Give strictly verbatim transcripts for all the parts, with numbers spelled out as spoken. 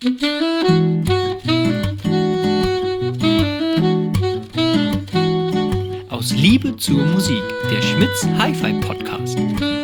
Aus Liebe zur Musik, der Schmitz Hi-Fi Podcast.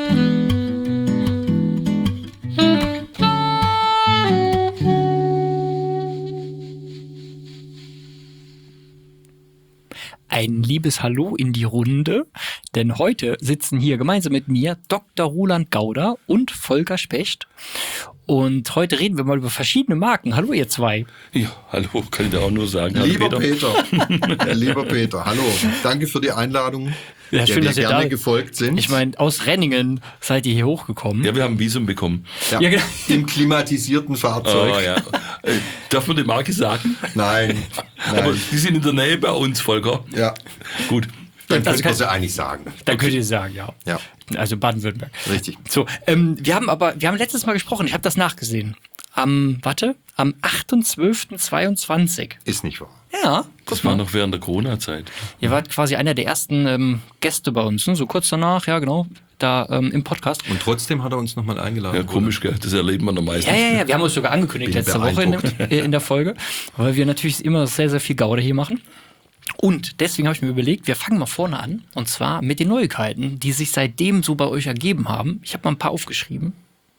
Ein liebes Hallo in die Runde, denn heute sitzen hier gemeinsam mit mir Doktor Roland Gauder und Volker Specht. Und heute reden wir mal über verschiedene Marken. Hallo ihr zwei. Ja, hallo, kann ich da auch nur sagen. Hallo, lieber Peter. Peter, lieber Peter, hallo. Danke für die Einladung, Ja, der schön, wir dass ihr gerne da gefolgt sind. Ich meine, aus Renningen seid ihr hier hochgekommen. Ja, wir haben ein Visum bekommen. ja, ja, genau. Im klimatisierten Fahrzeug. Oh, ja. Äh, Darf man die Marke sagen? Nein, Aber nein. die sind in der Nähe bei uns, Volker. Ja, Gut. dann Das könnte kann- man sie eigentlich sagen. Dann könnt ihr sagen, ja. Ja. Also Baden-Württemberg. Richtig. So, ähm, wir haben aber, wir haben letztes Mal gesprochen, ich habe das nachgesehen. Am, warte, am achter zwölfter zweiundzwanzig. Ist nicht wahr. Ja, Das war noch während der Corona-Zeit. ihr wart quasi einer der ersten ähm, Gäste bei uns, ne? So kurz danach, ja genau, da ähm, im Podcast. Und trotzdem hat er uns nochmal eingeladen. Ja, komisch, gell? Das erleben wir noch meistens. Ja, ja, ja, wir haben uns sogar angekündigt Bin letzte Woche in, beeindruckt. in der Folge, weil wir natürlich immer sehr, sehr viel Gaude hier machen. Und deswegen habe ich mir überlegt, wir fangen mal vorne an, und zwar mit den Neuigkeiten, die sich seitdem so bei euch ergeben haben. Ich habe mal ein paar aufgeschrieben.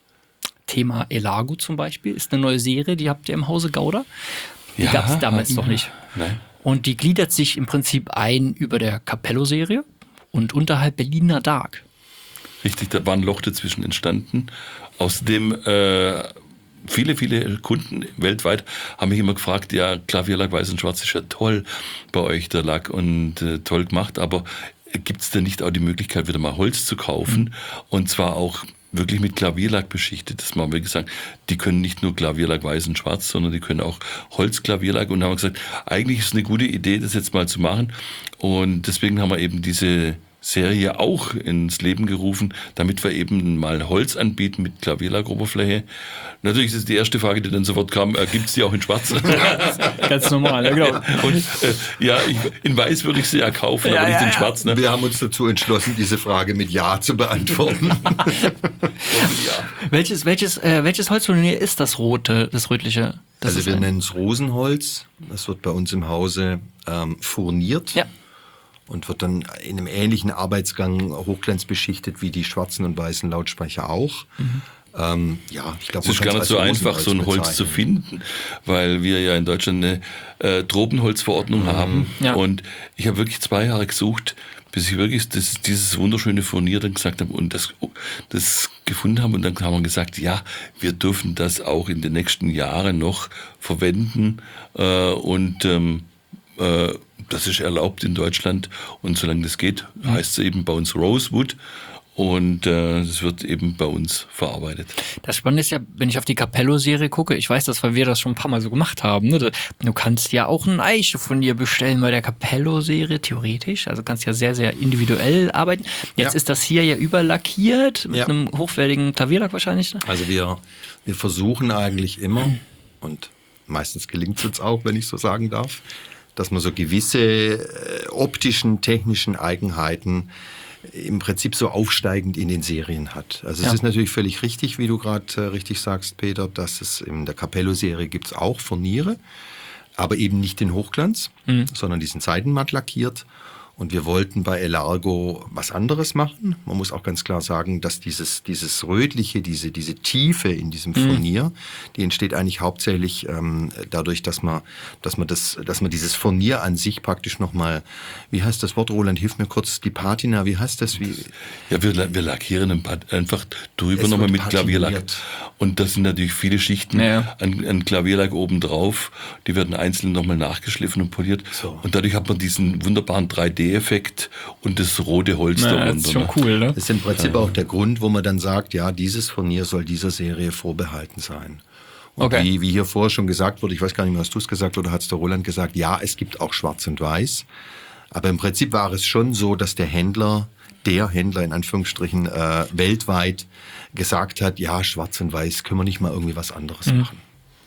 Thema Elago zum Beispiel ist eine neue Serie, die habt ihr im Hause Gauder. Die Ja, gab es damals hatten noch wir. nicht. Nein. Und die gliedert sich im Prinzip ein über der Capello-Serie und unterhalb Berliner Dark. Richtig, da war ein Loch dazwischen entstanden, aus dem äh, viele, viele Kunden weltweit haben mich immer gefragt, ja, Klavierlack Weiß und Schwarz ist ja toll bei euch, der Lack, und äh, toll gemacht, aber gibt es denn nicht auch die Möglichkeit, wieder mal Holz zu kaufen, mhm. und zwar auch wirklich mit Klavierlack beschichtet. Das haben wir gesagt, die können nicht nur Klavierlack Weiß und Schwarz, sondern die können auch Holzklavierlack, und haben wir gesagt, eigentlich ist es eine gute Idee, das jetzt mal zu machen, und deswegen haben wir eben diese Serie auch ins Leben gerufen, damit wir eben mal Holz anbieten mit Klavierlackoberfläche. Natürlich ist es die erste Frage, die dann sofort kam, äh, gibt es die auch in Schwarz? Ganz normal, ja genau. Und äh, ja, ich, in Weiß würde ich sie ja kaufen, Ja, aber nicht ja, in ja. Schwarz. Ne? Wir haben uns dazu entschlossen, diese Frage mit Ja zu beantworten. Ja. Welches, welches, äh, welches Holzfurnier ist das rote, das rötliche? Das Also ist wir ein- nennen es Rosenholz. Das wird bei uns im Hause ähm, furniert. Ja. Und wird dann in einem ähnlichen Arbeitsgang hochglanzbeschichtet wie die schwarzen und weißen Lautsprecher auch. Mhm. Ähm, ja, ich glaube, Es ist gar nicht so einfach, so ein Holz zu finden, weil wir ja in Deutschland eine äh, Tropenholzverordnung mhm. haben. Ja. Und ich habe wirklich zwei Jahre gesucht, bis ich wirklich das, dieses wunderschöne Furnier dann gesagt habe und das, das gefunden haben. Und dann haben wir gesagt, ja, wir dürfen das auch in den nächsten Jahren noch verwenden. Äh, und ähm, äh, das ist erlaubt in Deutschland, und solange das geht, heißt es eben bei uns Rosewood, und äh, das wird eben bei uns verarbeitet. Das Spannende ist ja, wenn ich auf die Capello-Serie gucke, ich weiß das, weil wir das schon ein paar Mal so gemacht haben, ne? Du kannst ja auch ein Eiche von dir bestellen bei der Capello-Serie, theoretisch, also kannst ja sehr, sehr individuell arbeiten. Jetzt Ja. ist das hier ja überlackiert, mit Ja. einem hochwertigen Klavierlack wahrscheinlich. Ne? Also wir, wir versuchen eigentlich immer, und meistens gelingt es uns auch, wenn ich so sagen darf, dass man so gewisse äh, optischen, technischen Eigenheiten im Prinzip so aufsteigend in den Serien hat. Also Ja. es ist natürlich völlig richtig, wie du gerade äh, richtig sagst, Peter, dass es in der Capello-Serie gibt es auch Furniere, aber eben nicht den Hochglanz, mhm. sondern die sind seitenmatt lackiert. Und wir wollten bei Elago was anderes machen. Man muss auch ganz klar sagen, dass dieses, dieses Rötliche, diese, diese Tiefe in diesem Furnier, mhm. die entsteht eigentlich hauptsächlich ähm, dadurch, dass man, dass man das, dass man dieses Furnier an sich praktisch nochmal, wie heißt das Wort, Roland, hilf mir kurz, die Patina, wie heißt das? Wie? Ja, wir, wir lackieren ein paar, einfach drüber Es nochmal wird mit Klavierlack. patiniert. Und das sind natürlich viele Schichten Ja, ja. an, an Klavierlack oben drauf. Die werden einzeln nochmal nachgeschliffen und poliert. So. Und dadurch hat man diesen wunderbaren drei D-Effekt und das rote Holz Ja, das darunter. ist schon ne? cool, ne? Das ist im Prinzip auch der Grund, wo man dann sagt, ja, dieses Furnier soll dieser Serie vorbehalten sein. Und Okay. wie, wie hier vorher schon gesagt wurde, ich weiß gar nicht mehr, hast du es gesagt oder hat es der Roland gesagt, ja, es gibt auch Schwarz und Weiß. Aber im Prinzip war es schon so, dass der Händler, der Händler in Anführungsstrichen, äh, weltweit gesagt hat, ja, Schwarz und Weiß, können wir nicht mal irgendwie was anderes Mhm. machen.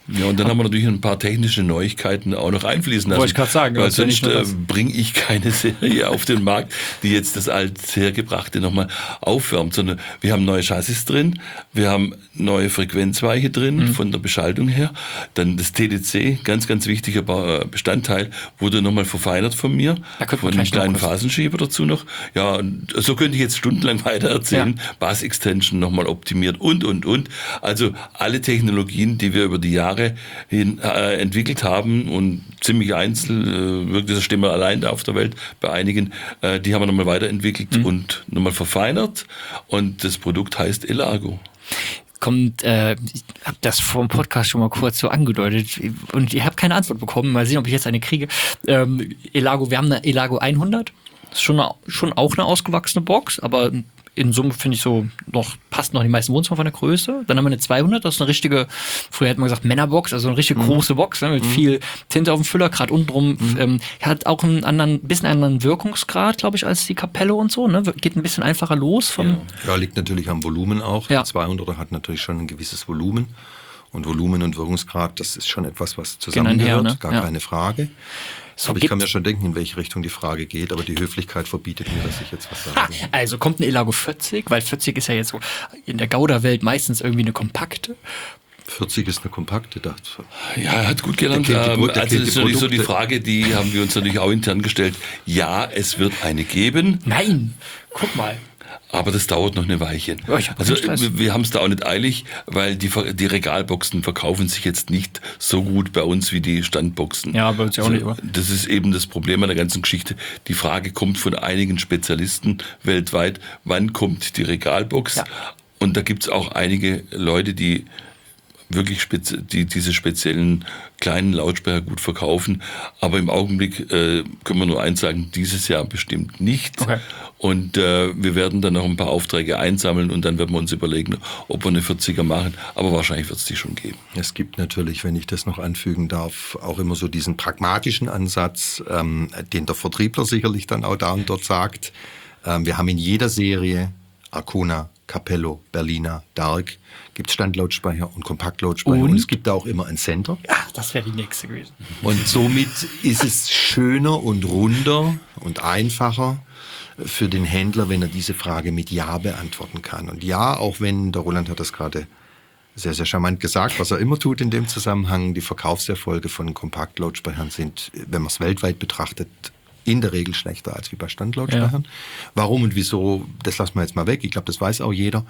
Ja, und dann haben wir natürlich ein paar technische Neuigkeiten auch noch einfließen lassen. Wollte ich gerade sagen, weil das ist ja sonst nicht nur äh, das. bringe ich keine Serie auf den Markt, die jetzt das althergebrachte nochmal aufwärmt, sondern wir haben neue Chassis drin, wir haben neue Frequenzweiche drin, Mhm. von der Beschaltung her. Dann das T D C, ganz, ganz wichtiger Ba- Bestandteil, wurde nochmal verfeinert von mir, Da könnten wir von einem gleich noch kleinen kurz- Phasenschieber dazu noch. Ja, und so könnte ich jetzt stundenlang weiter erzählen. Ja. Bass-Extension nochmal optimiert und, und, und. Also alle Technologien, die wir über die Jahre hin äh, entwickelt haben und ziemlich einzeln, äh, wirklich das stehen wir allein da auf der Welt bei einigen, äh, die haben wir nochmal weiterentwickelt Mhm. und nochmal verfeinert und das Produkt heißt Elago. Kommt, äh, ich habe das vor dem Podcast schon mal kurz so angedeutet und ich habe keine Antwort bekommen. Mal sehen, ob ich jetzt eine kriege. Ähm, Elago, wir haben eine Elago hundert. Das ist schon, eine, schon auch eine ausgewachsene Box, aber in Summe finde ich so noch, passt noch in die meisten Wohnzimmer von der Größe. Dann haben wir eine zweihundert, das ist eine richtige, früher hätte man gesagt Männerbox, also eine richtig Mhm. große Box, ne, mit viel Tinte auf dem Füller, gerade unten drum. Mhm. Ähm, hat auch einen anderen, bisschen anderen Wirkungsgrad, glaube ich, als die Kapelle und so. Ne? Geht ein bisschen einfacher los. Vom, Ja, liegt natürlich am Volumen auch. Ja. Die zweihunderter hat natürlich schon ein gewisses Volumen. Und Volumen und Wirkungsgrad, das ist schon etwas, was zusammengehört, einher, ne? gar Ja. keine Frage. So aber ich gibt- kann mir schon denken, in welche Richtung die Frage geht, aber die Höflichkeit verbietet mir, dass ich jetzt was Ah, sage. also kommt ein Elago vierzig, weil vierzig ist ja jetzt so in der Gouda-Welt meistens irgendwie eine kompakte. vierzig ist eine kompakte, das Ja, er hat gut gelernt. Der kennt die Ähm, Pro- der Also kennt das ist die natürlich so die Produkte. Frage, die haben wir uns natürlich auch intern gestellt. Ja, es wird eine geben. Nein, guck mal. Aber das dauert noch eine Weilchen. Ja, ich hab also keinen Stress. wir, wir haben es da auch nicht eilig, weil die, Ver- die Regalboxen verkaufen sich jetzt nicht so gut bei uns wie die Standboxen. Ja, bei uns ja auch nicht, aber- Das ist eben das Problem an der ganzen Geschichte. Die Frage kommt von einigen Spezialisten weltweit, wann kommt die Regalbox? Ja. Und da gibt es auch einige Leute, die wirklich spezi die diese speziellen kleinen Lautsprecher gut verkaufen. Aber im Augenblick äh, können wir nur eins sagen, dieses Jahr bestimmt nicht. Okay. Und äh, wir werden dann noch ein paar Aufträge einsammeln und dann werden wir uns überlegen, ob wir eine vierziger machen. Aber wahrscheinlich wird es die schon geben. Es gibt natürlich, wenn ich das noch anfügen darf, auch immer so diesen pragmatischen Ansatz, ähm, den der Vertriebler sicherlich dann auch da und dort sagt. Ähm, wir haben in jeder Serie Arcona, Capello, Berliner, Dark, gibt es Standlautsprecher und Kompaktlautsprecher und? Und? es gibt da auch immer ein Center. Ach, das wäre die nächste gewesen. Und somit ist es schöner und runder und einfacher für den Händler, wenn er diese Frage mit Ja beantworten kann. Und ja, auch wenn, der Roland hat das gerade sehr, sehr charmant gesagt, was er immer tut in dem Zusammenhang, die Verkaufserfolge von Kompaktlautsprechern sind, wenn man es weltweit betrachtet, in der Regel schlechter als wie bei Standlautsprechern. Warum und wieso, das lassen wir jetzt mal weg. Ich glaube, das weiß auch jeder.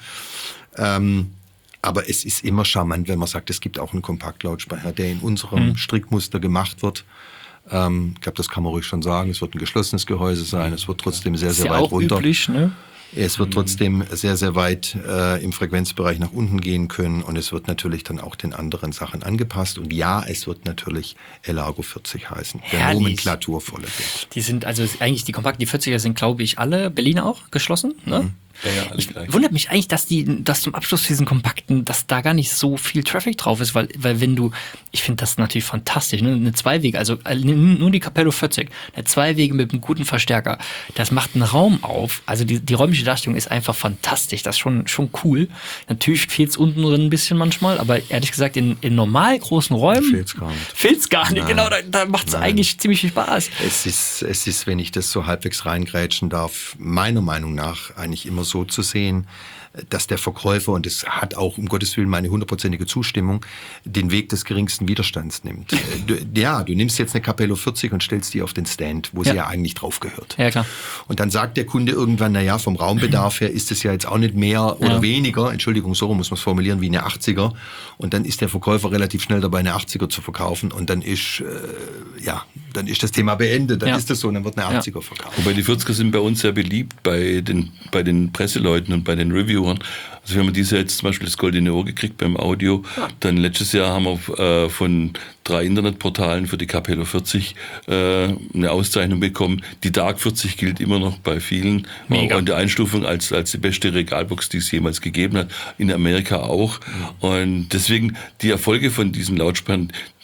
Ähm, aber es ist immer charmant, wenn man sagt, es gibt auch einen Kompaktlautsprecher, der in unserem Mhm. Strickmuster gemacht wird. Ähm, ich glaube, das kann man ruhig schon sagen. Es wird ein geschlossenes Gehäuse sein. Es wird trotzdem sehr, Ist sehr ja weit auch runter. üblich, ne? Es wird trotzdem sehr, sehr weit äh, im Frequenzbereich nach unten gehen können und es wird natürlich dann auch den anderen Sachen angepasst. Und ja, es wird natürlich Elago vierzig heißen, der Herrlich. nomenklaturvolle wird. Die sind, also eigentlich die kompakten, die vierziger sind, glaube ich, alle Berliner auch geschlossen, ne? Ja, ja, alle gleich. Wundert mich eigentlich, dass die, dass zum Abschluss diesen kompakten, dass da gar nicht so viel Traffic drauf ist, weil, weil wenn du, ich finde das natürlich fantastisch, ne? Eine Zweiwege, also äh, nur die Capello vierzig, eine Zweiwege mit einem guten Verstärker, das macht einen Raum auf, also die, die räumliche Darstellung ist einfach fantastisch, das ist schon, schon cool. Natürlich fehlt es unten drin ein bisschen manchmal, aber ehrlich gesagt, in, in normal großen Räumen Fehlt's gar nicht. fehlt's gar nicht, Nein. genau, da, da macht es eigentlich ziemlich viel Spaß. Es ist, es ist, wenn ich das so halbwegs reingrätschen darf, meiner Meinung nach eigentlich immer so zu sehen, dass der Verkäufer, und es hat auch um Gottes Willen meine hundertprozentige Zustimmung, den Weg des geringsten Widerstands nimmt. Du, ja, du nimmst jetzt eine Capello vierzig und stellst die auf den Stand, wo Ja. sie ja eigentlich drauf gehört. Ja, klar. Und dann sagt der Kunde irgendwann, naja, vom Raumbedarf her ist es ja jetzt auch nicht mehr oder Ja. weniger, Entschuldigung, so rum muss man es formulieren, wie eine achtziger. Und dann ist der Verkäufer relativ schnell dabei, eine achtziger zu verkaufen. Und dann ist, äh, ja, dann ist das Thema beendet. Dann Ja. ist das so, und dann wird eine Ja. achtziger verkauft. Wobei die vierziger sind bei uns sehr beliebt bei den, bei den Presseleuten und bei den Reviewern. Also wir haben dieses Jahr jetzt zum Beispiel das Goldene Ohr gekriegt beim Audio. Dann letztes Jahr haben wir äh, von drei Internetportalen für die Capello vierzig äh, eine Auszeichnung bekommen. Die Dark vierzig gilt immer noch bei vielen. Mega. Und die Einstufung als, als die beste Regalbox, die es jemals gegeben hat. In Amerika auch. Und deswegen die Erfolge von diesen Lautsprechern,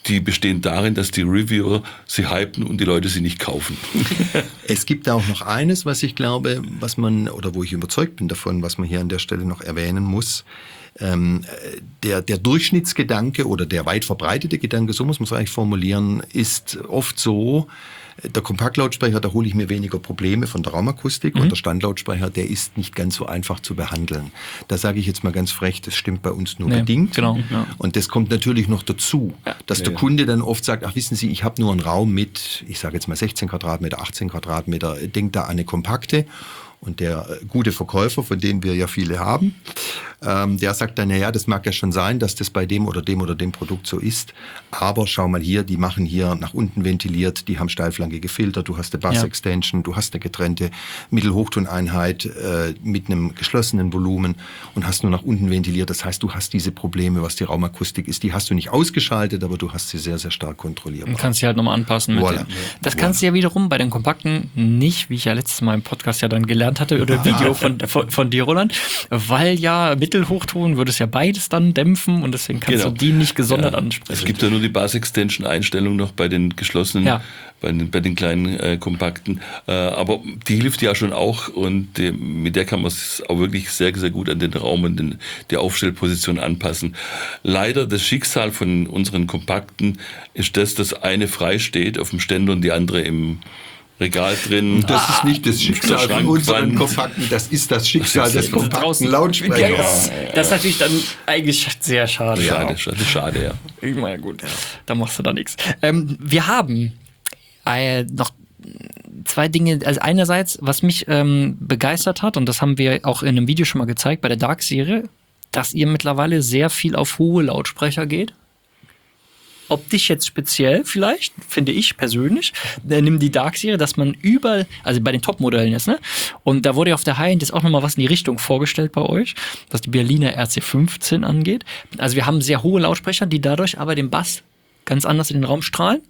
die bestehen darin, dass die Reviewer sie hypen und die Leute sie nicht kaufen. Es gibt auch noch eines, was ich glaube, was man, oder wo ich überzeugt bin davon, was man hier an der Stelle noch erwähnen muss. Ähm, der, der Durchschnittsgedanke oder der weit verbreitete Gedanke, so muss man es eigentlich formulieren, ist oft so, der Kompaktlautsprecher, da hole ich mir weniger Probleme von der Raumakustik mhm. und der Standlautsprecher, der ist nicht ganz so einfach zu behandeln. Da sage ich jetzt mal ganz frech, das stimmt bei uns nur nee, bedingt. Genau, ja. Und das kommt natürlich noch dazu, ja. dass ja, der ja. Kunde dann oft sagt, ach wissen Sie, ich habe nur einen Raum mit, ich sage jetzt mal sechzehn Quadratmeter, achtzehn Quadratmeter, denkt da an eine kompakte. Und der gute Verkäufer, von denen wir ja viele haben, ähm, der sagt dann, naja, das mag ja schon sein, dass das bei dem oder dem oder dem Produkt so ist. Aber schau mal hier, die machen hier nach unten ventiliert, die haben steilflankige Filter, du hast eine Bass-Extension, ja. du hast eine getrennte Mittelhochtoneinheit äh, mit einem geschlossenen Volumen und hast nur nach unten ventiliert. Das heißt, du hast diese Probleme, was die Raumakustik ist, die hast du nicht ausgeschaltet, aber du hast sie sehr, sehr stark kontrolliert. Du kannst sie halt nochmal anpassen. Mit voilà. Das voilà. kannst du ja wiederum bei den Kompakten nicht, wie ich ja letztes Mal im Podcast ja dann gelernt hatte, oder Video von, von, von dir, Roland, weil ja Mittelhochton würde es ja beides dann dämpfen und deswegen kannst genau. du die nicht gesondert ja. ansprechen. Es gibt ja nur die Bass-Extension-Einstellung noch bei den geschlossenen, ja. bei, den, bei den kleinen äh, Kompakten, äh, aber die hilft ja schon auch und die, mit der kann man es auch wirklich sehr, sehr gut an den Raum und den, die Aufstellposition anpassen. Leider das Schicksal von unseren Kompakten ist das, dass eine frei steht auf dem Ständer und die andere im Regal drin. Und das ah, ist nicht das Schicksal von unseren Kompakten, das ist das Schicksal des kompakten Lautsprechers. Ja, das ist natürlich dann eigentlich sehr schade. Schade, schade, schade, ja. Ich meine, gut, ja. Da machst du da nichts. Ähm, wir haben äh, noch zwei Dinge. Also einerseits, was mich ähm, begeistert hat, und das haben wir auch in einem Video schon mal gezeigt, bei der Dark-Serie, dass ihr mittlerweile sehr viel auf hohe Lautsprecher geht. Optisch jetzt speziell vielleicht, finde ich persönlich, äh, nimm die Dark-Serie, dass man überall, also bei den Top-Modellen jetzt, ne? Und da wurde ja auf der High-End jetzt auch nochmal was in die Richtung vorgestellt bei euch, was die Berliner R C fünfzehn angeht. Also wir haben sehr hohe Lautsprecher, die dadurch aber den Bass ganz anders in den Raum strahlen.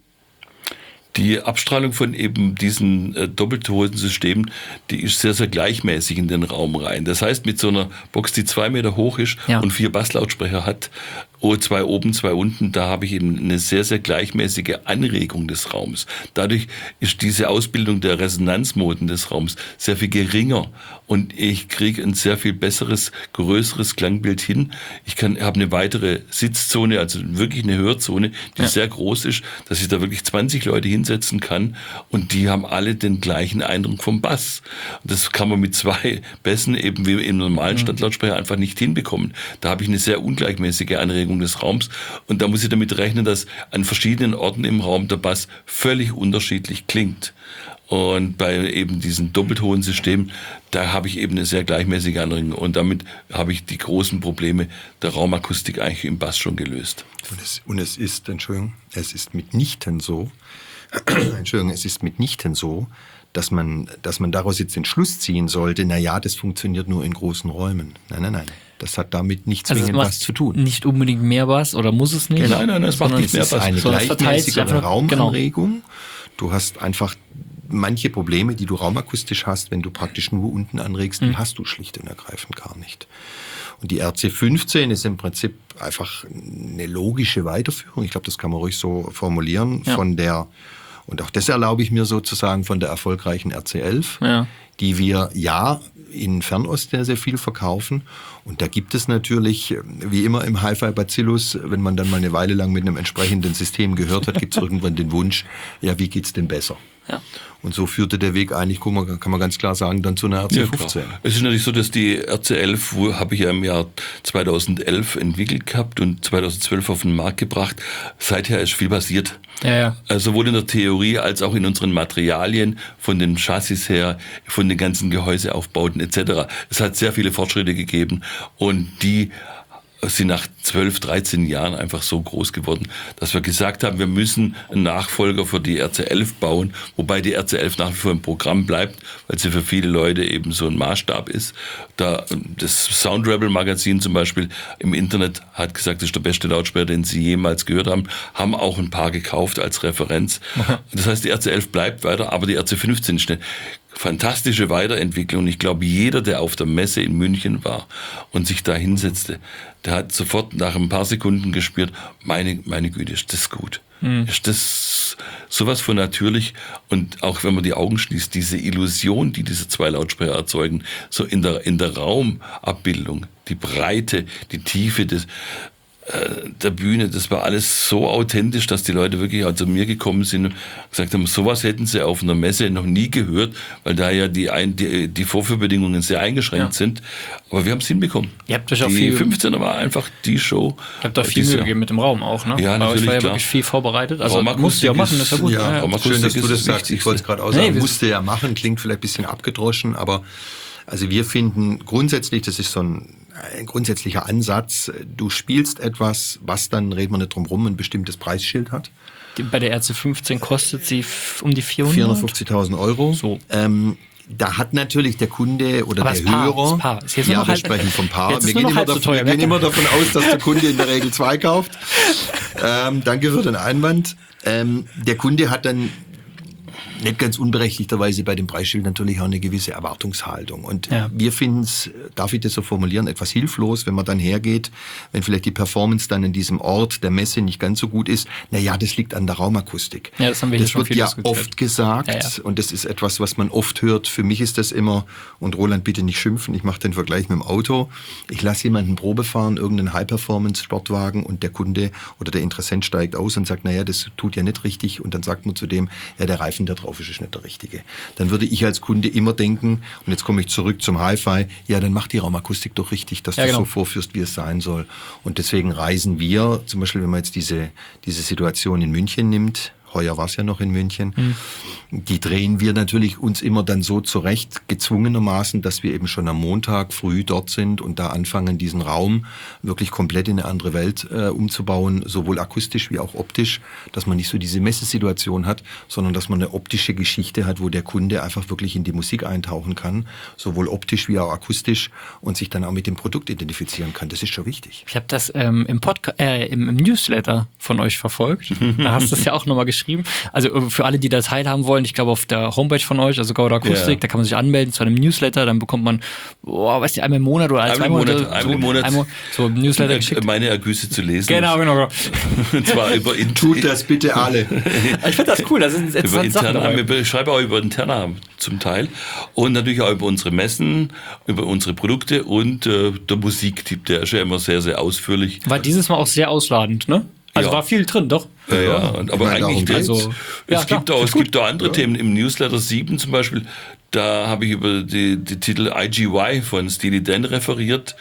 Die Abstrahlung von eben diesen äh, Doppeltonsystemen, die ist sehr, sehr gleichmäßig in den Raum rein. Das heißt, mit so einer Box, die zwei Meter hoch ist ja. und vier Basslautsprecher hat, oh, zwei oben, zwei unten, da habe ich eben eine sehr, sehr gleichmäßige Anregung des Raums. Dadurch ist diese Ausbildung der Resonanzmoden des Raums sehr viel geringer und ich kriege ein sehr viel besseres, größeres Klangbild hin. Ich kann, habe eine weitere Sitzzone, also wirklich eine Hörzone, die ja. sehr groß ist, dass ich da wirklich zwanzig Leute hinsetzen kann und die haben alle den gleichen Eindruck vom Bass. Das kann man mit zwei Bässen eben wie im normalen Standlautsprecher einfach nicht hinbekommen. Da habe ich eine sehr ungleichmäßige Anregung des Raums und da muss ich damit rechnen, dass an verschiedenen Orten im Raum der Bass völlig unterschiedlich klingt. Und bei eben diesen Doppeltonsystemen, da habe ich eben eine sehr gleichmäßige Anregung und damit habe ich die großen Probleme der Raumakustik eigentlich im Bass schon gelöst. Und es, und es ist, Entschuldigung, es ist mitnichten so, Entschuldigung, es ist mitnichten so, dass man, dass man daraus jetzt den Schluss ziehen sollte, na ja, das funktioniert nur in großen Räumen. Nein, nein, nein. Das hat damit nicht zwingend also was zu tun. Nicht unbedingt mehr Bass oder muss es nicht? Nein, nein, es macht nicht mehr Bass. Es ist eine gleichmäßigere Raumanregung. Genau. Du hast einfach manche Probleme, die du raumakustisch hast, wenn du praktisch nur unten anregst, die mhm. hast du schlicht und ergreifend gar nicht. Und die R C fünfzehn ist im Prinzip einfach eine logische Weiterführung. Ich glaube, das kann man ruhig so formulieren ja. von der. Und auch das erlaube ich mir sozusagen von der erfolgreichen R C elf, ja. die wir ja in Fernost sehr, sehr viel verkaufen. Und da gibt es natürlich, wie immer im Hi-Fi-Bacillus, wenn man dann mal eine Weile lang mit einem entsprechenden System gehört hat, gibt es irgendwann den Wunsch, ja, wie geht's denn besser? Ja. Und so führte der Weg eigentlich, guck mal, kann man ganz klar sagen, dann zu einer R C fünfzehn. Ja, es ist natürlich so, dass die R C elf habe ich ja im Jahr zweitausendelf entwickelt gehabt und zweitausendzwölf auf den Markt gebracht. Seither ist viel passiert. Ja, ja. Also sowohl in der Theorie als auch in unseren Materialien, von den Chassis her, von den ganzen Gehäuseaufbauten et cetera. Es hat sehr viele Fortschritte gegeben und die sind nach zwölf, dreizehn Jahren einfach so groß geworden, dass wir gesagt haben, wir müssen einen Nachfolger für die R C elf bauen, wobei die R C elf nach wie vor im Programm bleibt, weil sie für viele Leute eben so ein Maßstab ist. Da, das Sound Rebel Magazin zum Beispiel im Internet hat gesagt, das ist der beste Lautsprecher, den sie jemals gehört haben, haben auch ein paar gekauft als Referenz. Aha. Das heißt, die R C elf bleibt weiter, aber die R C fünfzehn ist eine fantastische Weiterentwicklung. Ich glaube, jeder, der auf der Messe in München war und sich da hinsetzte, der hat sofort nach ein paar Sekunden gespürt, meine, meine Güte, ist das gut. Mhm. Ist das sowas von natürlich? Und auch wenn man die Augen schließt, diese Illusion, die diese zwei Lautsprecher erzeugen, so in der, in der Raumabbildung, die Breite, die Tiefe des der Bühne, das war alles so authentisch, dass die Leute wirklich auch zu mir gekommen sind und gesagt haben, sowas hätten sie auf einer Messe noch nie gehört, weil da ja die, ein, die, die Vorführbedingungen sehr eingeschränkt ja. sind. Aber wir haben es hinbekommen. Ihr habt euch auch die viel, fünfzehner war einfach die Show. Ihr habt auch viel Mühe gegeben mit dem Raum auch, ne? Ja, natürlich, war ja klar. wirklich viel vorbereitet. Also musst du ja machen, das ist ja gut. Ja, ja, ja. schön, dass du das sagst. Ich wollte es gerade auch sagen, nee, musste ja machen, klingt vielleicht ein bisschen abgedroschen, aber also wir finden grundsätzlich, das ist so ein ein grundsätzlicher Ansatz, du spielst etwas, was dann, reden wir nicht drum rum, ein bestimmtes Preisschild hat. Die, bei der R C fünfzehn kostet sie f- um die vierhundert? vierhundertfünfzigtausend Euro. So. Ähm, da hat natürlich der Kunde oder aber der das Paar, Hörer, das Paar. Ist jetzt ja, noch wir halb, sprechen vom Paar, jetzt ist wir nur gehen, noch immer halb so davon, teuer. wir gehen immer davon aus, dass der Kunde in der Regel zwei kauft. Ähm, danke für den Einwand. Ähm, der Kunde hat dann nicht ganz unberechtigterweise bei dem Preisschild natürlich auch eine gewisse Erwartungshaltung. Und ja. wir finden es, darf ich das so formulieren, etwas hilflos, wenn man dann hergeht, wenn vielleicht die Performance dann in diesem Ort der Messe nicht ganz so gut ist. Naja, das liegt an der Raumakustik. Ja, das haben wir hier das schon wird viel ja diskutiert. oft gesagt, ja, ja. und das ist etwas, was man oft hört. Für mich ist das immer, und Roland, bitte nicht schimpfen, ich mache den Vergleich mit dem Auto. Ich lasse jemanden Probe fahren, irgendeinen High-Performance-Sportwagen, und der Kunde oder der Interessent steigt aus und sagt, naja, das tut ja nicht richtig, und dann sagt man zu dem, ja, der Reifen da drauf ist, ist nicht der richtige. Dann würde ich als Kunde immer denken, und jetzt komme ich zurück zum Hi-Fi, ja, dann mach die Raumakustik doch richtig, dass ja, du genau. so vorführst, wie es sein soll. Und deswegen reisen wir, zum Beispiel, wenn man jetzt diese, diese Situation in München nimmt, heuer war es ja noch in München, mhm. die drehen wir natürlich uns immer dann so zurecht, gezwungenermaßen, dass wir eben schon am Montag früh dort sind und da anfangen, diesen Raum wirklich komplett in eine andere Welt äh, umzubauen, sowohl akustisch wie auch optisch, dass man nicht so diese Messesituation hat, sondern dass man eine optische Geschichte hat, wo der Kunde einfach wirklich in die Musik eintauchen kann, sowohl optisch wie auch akustisch, und sich dann auch mit dem Produkt identifizieren kann. Das ist schon wichtig. Ich habe das ähm, im, Podca- äh, im, im Newsletter von euch verfolgt. Da hast du es ja auch nochmal geschrieben. Also für alle, die da teilhaben wollen, ich glaube auf der Homepage von euch, also Gouda Akustik, ja. da kann man sich anmelden zu einem Newsletter, dann bekommt man, boah, weißt du, einmal im Monat oder alle zwei Monate, Monat, einmal im Monat einmal, so ein Newsletter geschickt. Meine Ergüsse zu lesen. Genau, genau. genau. Und zwar über Inter- Tut das bitte alle. Ich finde das cool, das sind jetzt über Sachen Interna, dabei. wir schreiben auch über Interna zum Teil und natürlich auch über unsere Messen, über unsere Produkte und äh, der Musiktipp, der ist ja immer sehr, sehr ausführlich. War dieses Mal auch sehr ausladend, ne? Also ja. war viel drin, doch. Ja, ja. Und, aber meine, eigentlich, also, es, ja, es, klar, gibt auch, es gut. gibt auch andere Ja. Themen. Im Newsletter sieben zum Beispiel, da habe ich über die, die Titel I G Y von Steely Dan referiert.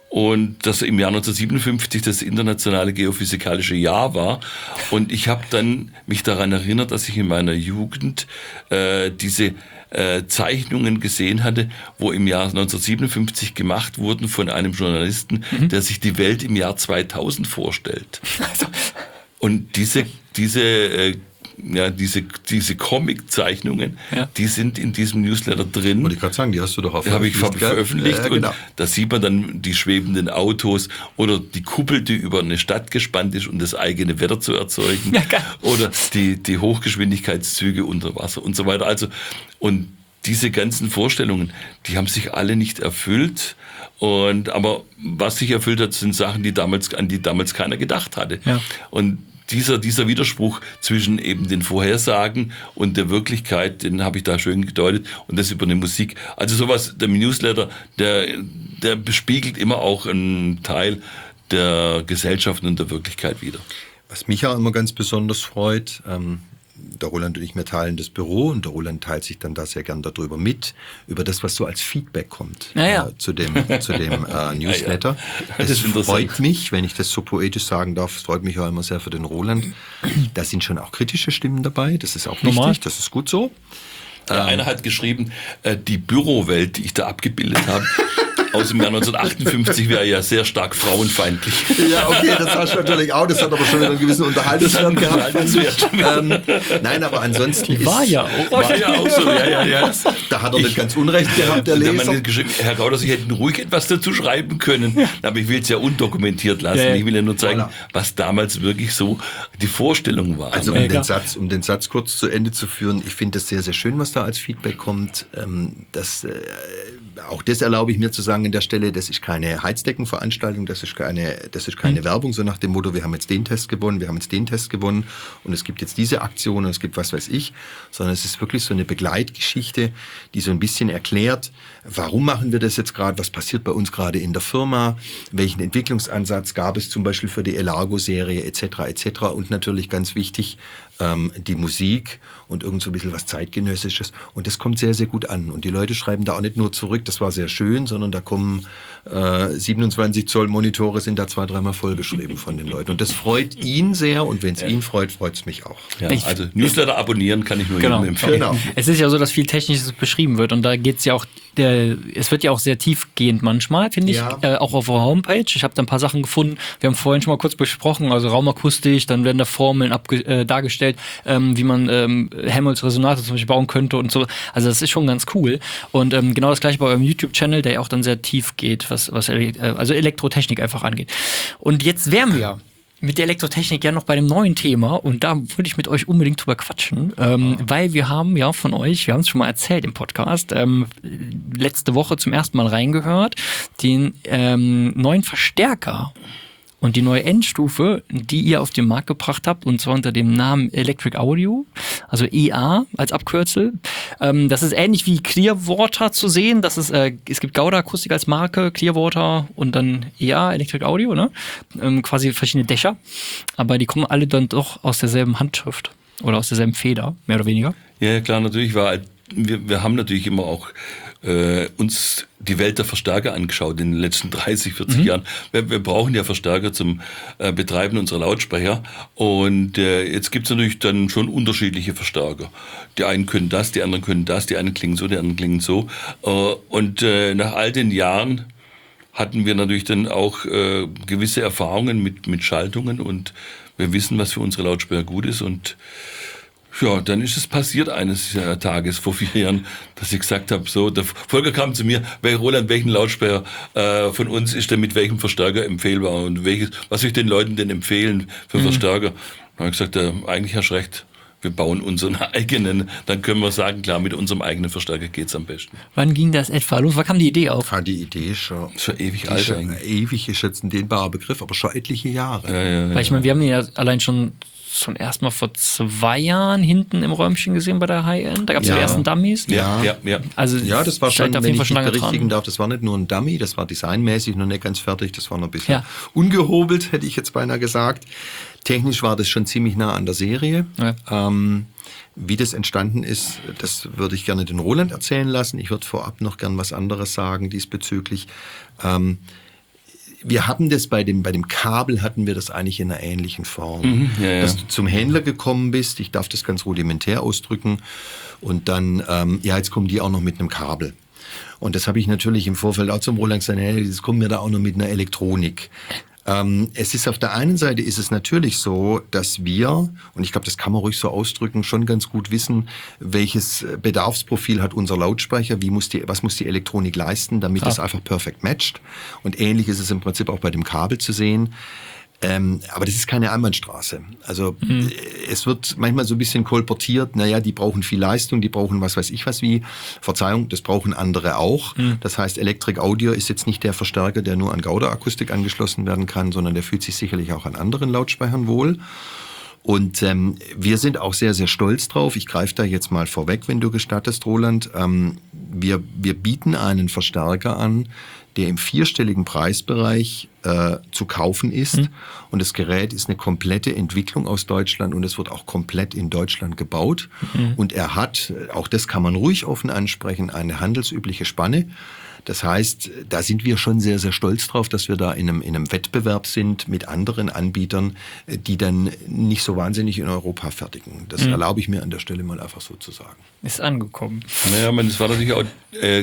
Und das im Jahr neunzehnhundertsiebenundfünfzig das internationale geophysikalische Jahr war. Und ich habe dann mich daran erinnert, dass ich in meiner Jugend äh, diese äh, Zeichnungen gesehen hatte, wo im Jahr neunzehnhundertsiebenundfünfzig gemacht wurden von einem Journalisten, mhm. der sich die Welt im Jahr zweitausend vorstellt. Also. Und diese, diese äh, ja, diese, diese Comic-Zeichnungen, ja. die sind in diesem Newsletter drin. Wollte ich gerade sagen, die hast du doch auch Die habe ich ver- veröffentlicht. Ja, genau. Und da sieht man dann die schwebenden Autos oder die Kuppel, die über eine Stadt gespannt ist, um das eigene Wetter zu erzeugen. Ja, geil. Oder die, die Hochgeschwindigkeitszüge unter Wasser und so weiter. Also, und diese ganzen Vorstellungen, die haben sich alle nicht erfüllt. Und, aber was sich erfüllt hat, sind Sachen, die damals, an die damals keiner gedacht hatte. Ja. Und Dieser, dieser Widerspruch zwischen eben den Vorhersagen und der Wirklichkeit, den habe ich da schön gedeutet, und das über eine Musik. Also sowas, der Newsletter, der, der bespiegelt immer auch einen Teil der Gesellschaft und der Wirklichkeit wider. Was mich auch immer ganz besonders freut, ähm, der Roland und ich, wir teilen das Büro, und der Roland teilt sich dann da sehr gern darüber mit, über das, was so als Feedback kommt ja, ja. Äh, zu dem, zu dem äh, Newsletter. Ja, ja. Das Es freut mich, wenn ich das so poetisch sagen darf, es freut mich auch immer sehr für den Roland. Da sind schon auch kritische Stimmen dabei, das ist auch Normal. wichtig, das ist gut so. Ja, einer hat geschrieben, äh, die Bürowelt, die ich da abgebildet habe, aus dem Jahr neunzehnhundertachtundfünfzig wäre ja sehr stark frauenfeindlich. Ja, okay, das hast du natürlich auch. Das hat aber schon wieder einen gewissen Unterhaltungswert gehabt. Ähm, nein, aber ansonsten ist... War ja auch. War ja auch so, ja, ja, ja. Da hat er nicht ganz unrecht gehabt, der Der Leser. Mann hat geschrieben, Herr Gauder, Sie hätten ruhig etwas dazu schreiben können. Aber ich will es ja undokumentiert lassen. Ja, ja. Ich will ja nur zeigen, Voilà. was damals wirklich so die Vorstellung war. Also ne? um Ja, den, klar. Satz, um den Satz kurz zu Ende zu führen, ich finde das sehr, sehr schön, was da als Feedback kommt. Ähm, das, äh, auch das erlaube ich mir zu sagen an der Stelle, das ist keine Heizdeckenveranstaltung, das ist keine, das ist keine Mhm. Werbung, so nach dem Motto, wir haben jetzt den Test gewonnen, wir haben jetzt den Test gewonnen und es gibt jetzt diese Aktion und es gibt was weiß ich, sondern es ist wirklich so eine Begleitgeschichte, die so ein bisschen erklärt, warum machen wir das jetzt gerade, was passiert bei uns gerade in der Firma, welchen Entwicklungsansatz gab es zum Beispiel für die Elargo-Serie et cetera et cetera und natürlich ganz wichtig, ähm, die Musik und irgend so ein bisschen was Zeitgenössisches und das kommt sehr, sehr gut an und die Leute schreiben da auch nicht nur zurück, das war sehr schön, sondern da kommen äh, siebenundzwanzig Zoll Monitore sind da zwei, dreimal vollgeschrieben von den Leuten und das freut ihn sehr und wenn es ihn freut, freut es mich auch. Ja, Ich- also Newsletter abonnieren kann ich nur Genau. jedem empfehlen. Genau. Es ist ja so, dass viel Technisches beschrieben wird und da geht's ja auch, der, es wird ja auch sehr tiefgehend manchmal, finde ich, Ja. äh, auch auf der Homepage. Ich habe da ein paar Sachen gefunden, wir haben vorhin schon mal kurz besprochen, also Raumakustik, dann werden da Formeln abge äh, dargestellt, ähm, wie man ähm, Helmholtz-Resonator zum Beispiel bauen könnte und so. Also das ist schon ganz cool. Und ähm, genau das gleiche bei eurem YouTube-Channel, der ja auch dann sehr tief geht, was, was ele äh, also Elektrotechnik einfach angeht. Und jetzt wären wir mit der Elektrotechnik ja noch bei dem neuen Thema und da würde ich mit euch unbedingt drüber quatschen, ähm, weil wir haben ja von euch, wir haben es schon mal erzählt im Podcast, ähm, letzte Woche zum ersten Mal reingehört, den ähm, neuen Verstärker und die neue Endstufe, die ihr auf den Markt gebracht habt, und zwar unter dem Namen Electric Audio, also E A als Abkürzel. Ähm, das ist ähnlich wie Clearwater zu sehen. Das ist, äh, es gibt Gauda Akustik als Marke, Clearwater und dann E A, Electric Audio, ne? Ähm, quasi verschiedene Dächer. Aber die kommen alle dann doch aus derselben Handschrift oder aus derselben Feder, mehr oder weniger. Ja, ja, klar, natürlich war, wir, wir haben natürlich immer auch äh, uns die Welt der Verstärker angeschaut in den letzten dreißig, vierzig Jahren. Wir, wir brauchen ja Verstärker zum äh, Betreiben unserer Lautsprecher und äh, jetzt gibt es natürlich dann schon unterschiedliche Verstärker. Die einen können das, die anderen können das, die einen klingen so, die anderen klingen so äh, und äh, nach all den Jahren hatten wir natürlich dann auch äh, gewisse Erfahrungen mit, mit Schaltungen und wir wissen, was für unsere Lautsprecher gut ist und ja, dann ist es passiert eines äh, Tages vor vier Jahren, dass ich gesagt habe, so, der Volker kam zu mir, wel, Roland, welchen Lautsprecher äh, von uns ist denn mit welchem Verstärker empfehlbar und welches, was will ich den Leuten denn empfehlen für Verstärker? Dann habe ich gesagt, äh, eigentlich hast du recht, wir bauen unseren eigenen, dann können wir sagen, klar, mit unserem eigenen Verstärker geht's am besten. Wann ging das etwa los? Wann kam die Idee auf? Ja, die Idee ist schon, Schon ewig die alt ist schon eigentlich. ewig ist jetzt ein dehnbarer Begriff, aber schon etliche Jahre. Ja, ja, Weil ich meine, wir haben den ja allein schon zum ersten Mal vor zwei Jahren hinten im Räumchen gesehen bei der High-End. Da gab es Ja. die ersten Dummies. ja, ja, ja. Also Ja, das war scheint schon, auf wenn jeden Fall ich schon mich lange berichtigen dran. darf, das war nicht nur ein Dummy, das war designmäßig noch nicht ganz fertig, das war noch ein bisschen Ja. ungehobelt, hätte ich jetzt beinahe gesagt. Technisch war das schon ziemlich nah an der Serie. Ja. Ähm, wie das entstanden ist, das würde ich gerne den Roland erzählen lassen. Ich würde vorab noch gern was anderes sagen diesbezüglich. Ähm, wir hatten das bei dem, bei dem Kabel hatten wir das eigentlich in einer ähnlichen Form. Mhm, ja, ja. Dass du zum Händler gekommen bist, ich darf das ganz rudimentär ausdrücken, und dann, ähm, ja, jetzt kommen die auch noch mit einem Kabel. Und das habe ich natürlich im Vorfeld auch zum Roland gesagt, hey, jetzt kommen wir da auch noch mit einer Elektronik. Ähm, es ist auf der einen Seite ist es natürlich so, dass wir, und ich glaube, das kann man ruhig so ausdrücken, schon ganz gut wissen, welches Bedarfsprofil hat unser Lautsprecher, wie muss die, was muss die Elektronik leisten, damit Klar. das einfach perfekt matcht. Und ähnlich ist es im Prinzip auch bei dem Kabel zu sehen. Ähm, aber das ist keine Einbahnstraße. Also Mhm. äh, es wird manchmal so ein bisschen kolportiert, naja, die brauchen viel Leistung, die brauchen was weiß ich was wie. Verzeihung, das brauchen andere auch. Mhm. Das heißt, Electric Audio ist jetzt nicht der Verstärker, der nur an Gauda Akustik angeschlossen werden kann, sondern der fühlt sich sicherlich auch an anderen Lautsprechern wohl. Und ähm, wir sind auch sehr, sehr stolz drauf. Ich greife da jetzt mal vorweg, wenn du gestattest, Roland. Ähm, wir, wir bieten einen Verstärker an, der im vierstelligen Preisbereich äh, zu kaufen ist. Mhm. Und das Gerät ist eine komplette Entwicklung aus Deutschland und es wird auch komplett in Deutschland gebaut. Mhm. Und er hat, auch das kann man ruhig offen ansprechen, eine handelsübliche Spanne. Das heißt, da sind wir schon sehr, sehr stolz drauf, dass wir da in einem, in einem Wettbewerb sind mit anderen Anbietern, die dann nicht so wahnsinnig in Europa fertigen. Das mhm. erlaube ich mir an der Stelle mal einfach so zu sagen. Ist angekommen. Naja, man, es war natürlich auch äh,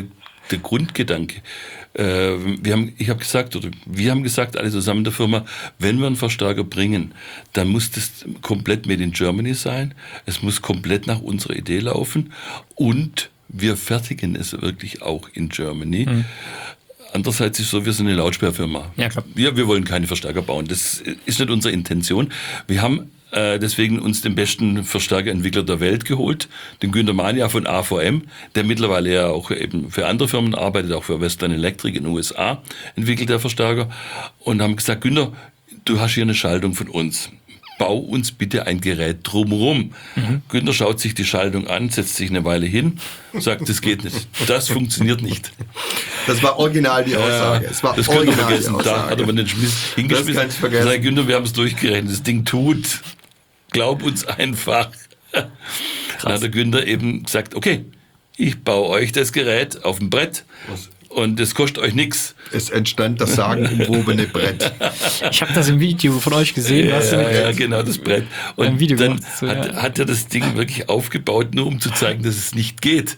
der Grundgedanke. Äh, wir haben, ich habe gesagt, oder wir haben gesagt, alle zusammen in der Firma, wenn wir einen Verstärker bringen, dann muss das komplett made in Germany sein. Es muss komplett nach unserer Idee laufen und wir fertigen es wirklich auch in Germany. Mhm. Andererseits ist es so, wir sind eine Lautsprecherfirma. Ja, klar. Wir, wir wollen keine Verstärker bauen. Das ist nicht unsere Intention. Wir haben äh, deswegen uns den besten Verstärkerentwickler der Welt geholt, den Günter Mania von A V M, der mittlerweile ja auch eben für andere Firmen arbeitet, auch für Western Electric in den U S A, entwickelt der Verstärker. Und haben gesagt, Günter, du hast hier eine Schaltung von uns. Bau uns bitte ein Gerät drumherum. Mhm. Günter schaut sich die Schaltung an, setzt sich eine Weile hin, sagt, das geht nicht. Das funktioniert nicht. Das war original die Aussage. Ja, es war das können wir vergessen. Da hat er mir den Schmiss hingeschmissen. Das kann ich vergessen. Günter, wir haben es durchgerechnet. Das Ding tut. Glaub uns einfach. Krass. Dann hat der Günther eben gesagt, okay, ich baue euch das Gerät auf dem Brett. Was? Und das kostet euch nichts. Es entstand das sagenumwobene Brett. Ich habe das im Video von euch gesehen. Ja, was ja, ja, genau, das Brett. Und ein Video dann gemacht, so, hat, ja. hat er das Ding wirklich aufgebaut, nur um zu zeigen, dass es nicht geht.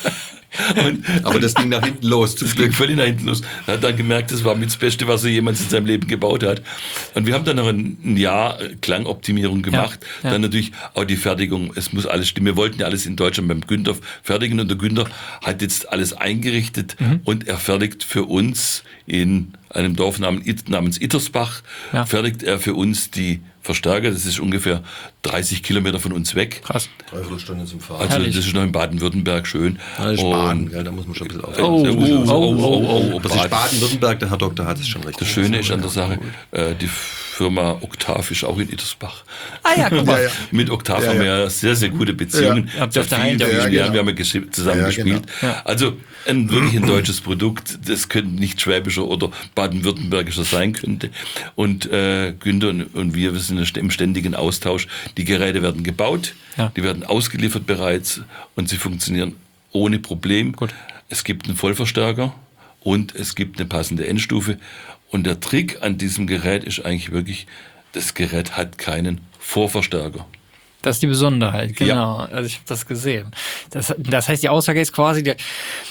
Und, aber das ging nach hinten los. Das ging völlig nach hinten los. Er hat dann gemerkt, das war mit das Beste, was er jemals in seinem Leben gebaut hat. Und wir haben dann noch ein, ein Jahr Klangoptimierung gemacht. Ja, ja. Dann natürlich auch die Fertigung. Es muss alles stimmen. Wir wollten ja alles in Deutschland beim Günther fertigen. Und der Günther hat jetzt alles eingerichtet mhm. und er fertigt für uns in einem Dorf namens Ittersbach, ja. fertigt er für uns die Verstärker. Das ist ungefähr dreißig Kilometer von uns weg. Krass. Dreiviertel Stunde zum Fahren. Also das ist noch in Baden-Württemberg schön. Das ist Baden, ja, da muss man schon ein bisschen aufpassen. Oh, oh, oh, oh, oh, oh. Das ist Baden-Württemberg, der Herr Doktor hat es schon recht. Das Schöne ist an der Sache, äh, die Firma Octav ist auch in Ittersbach. Ah ja, guck mal. Ja, ja. Mit Octav ja, haben wir ja. ja sehr, sehr gute Beziehungen. Ja. Habt ihr auf der vielen, Heide- vielen ja, Jahren. genau. Wir haben ja gesch- zusammen Ja, gespielt. genau. Ja. Also ein wirklich ein deutsches Produkt, das könnte nicht schwäbischer oder baden-württembergischer sein könnte. Und äh, Günther und, und wir, wir sind im ständigen Austausch. Die Geräte werden gebaut, Ja. die werden ausgeliefert bereits und sie funktionieren ohne Problem. Gut. Es gibt einen Vollverstärker und es gibt eine passende Endstufe. Und der Trick an diesem Gerät ist eigentlich wirklich, das Gerät hat keinen Vorverstärker. Das ist die Besonderheit, genau. Ja. Also ich habe das gesehen. Das, das heißt, die Aussage ist quasi, der,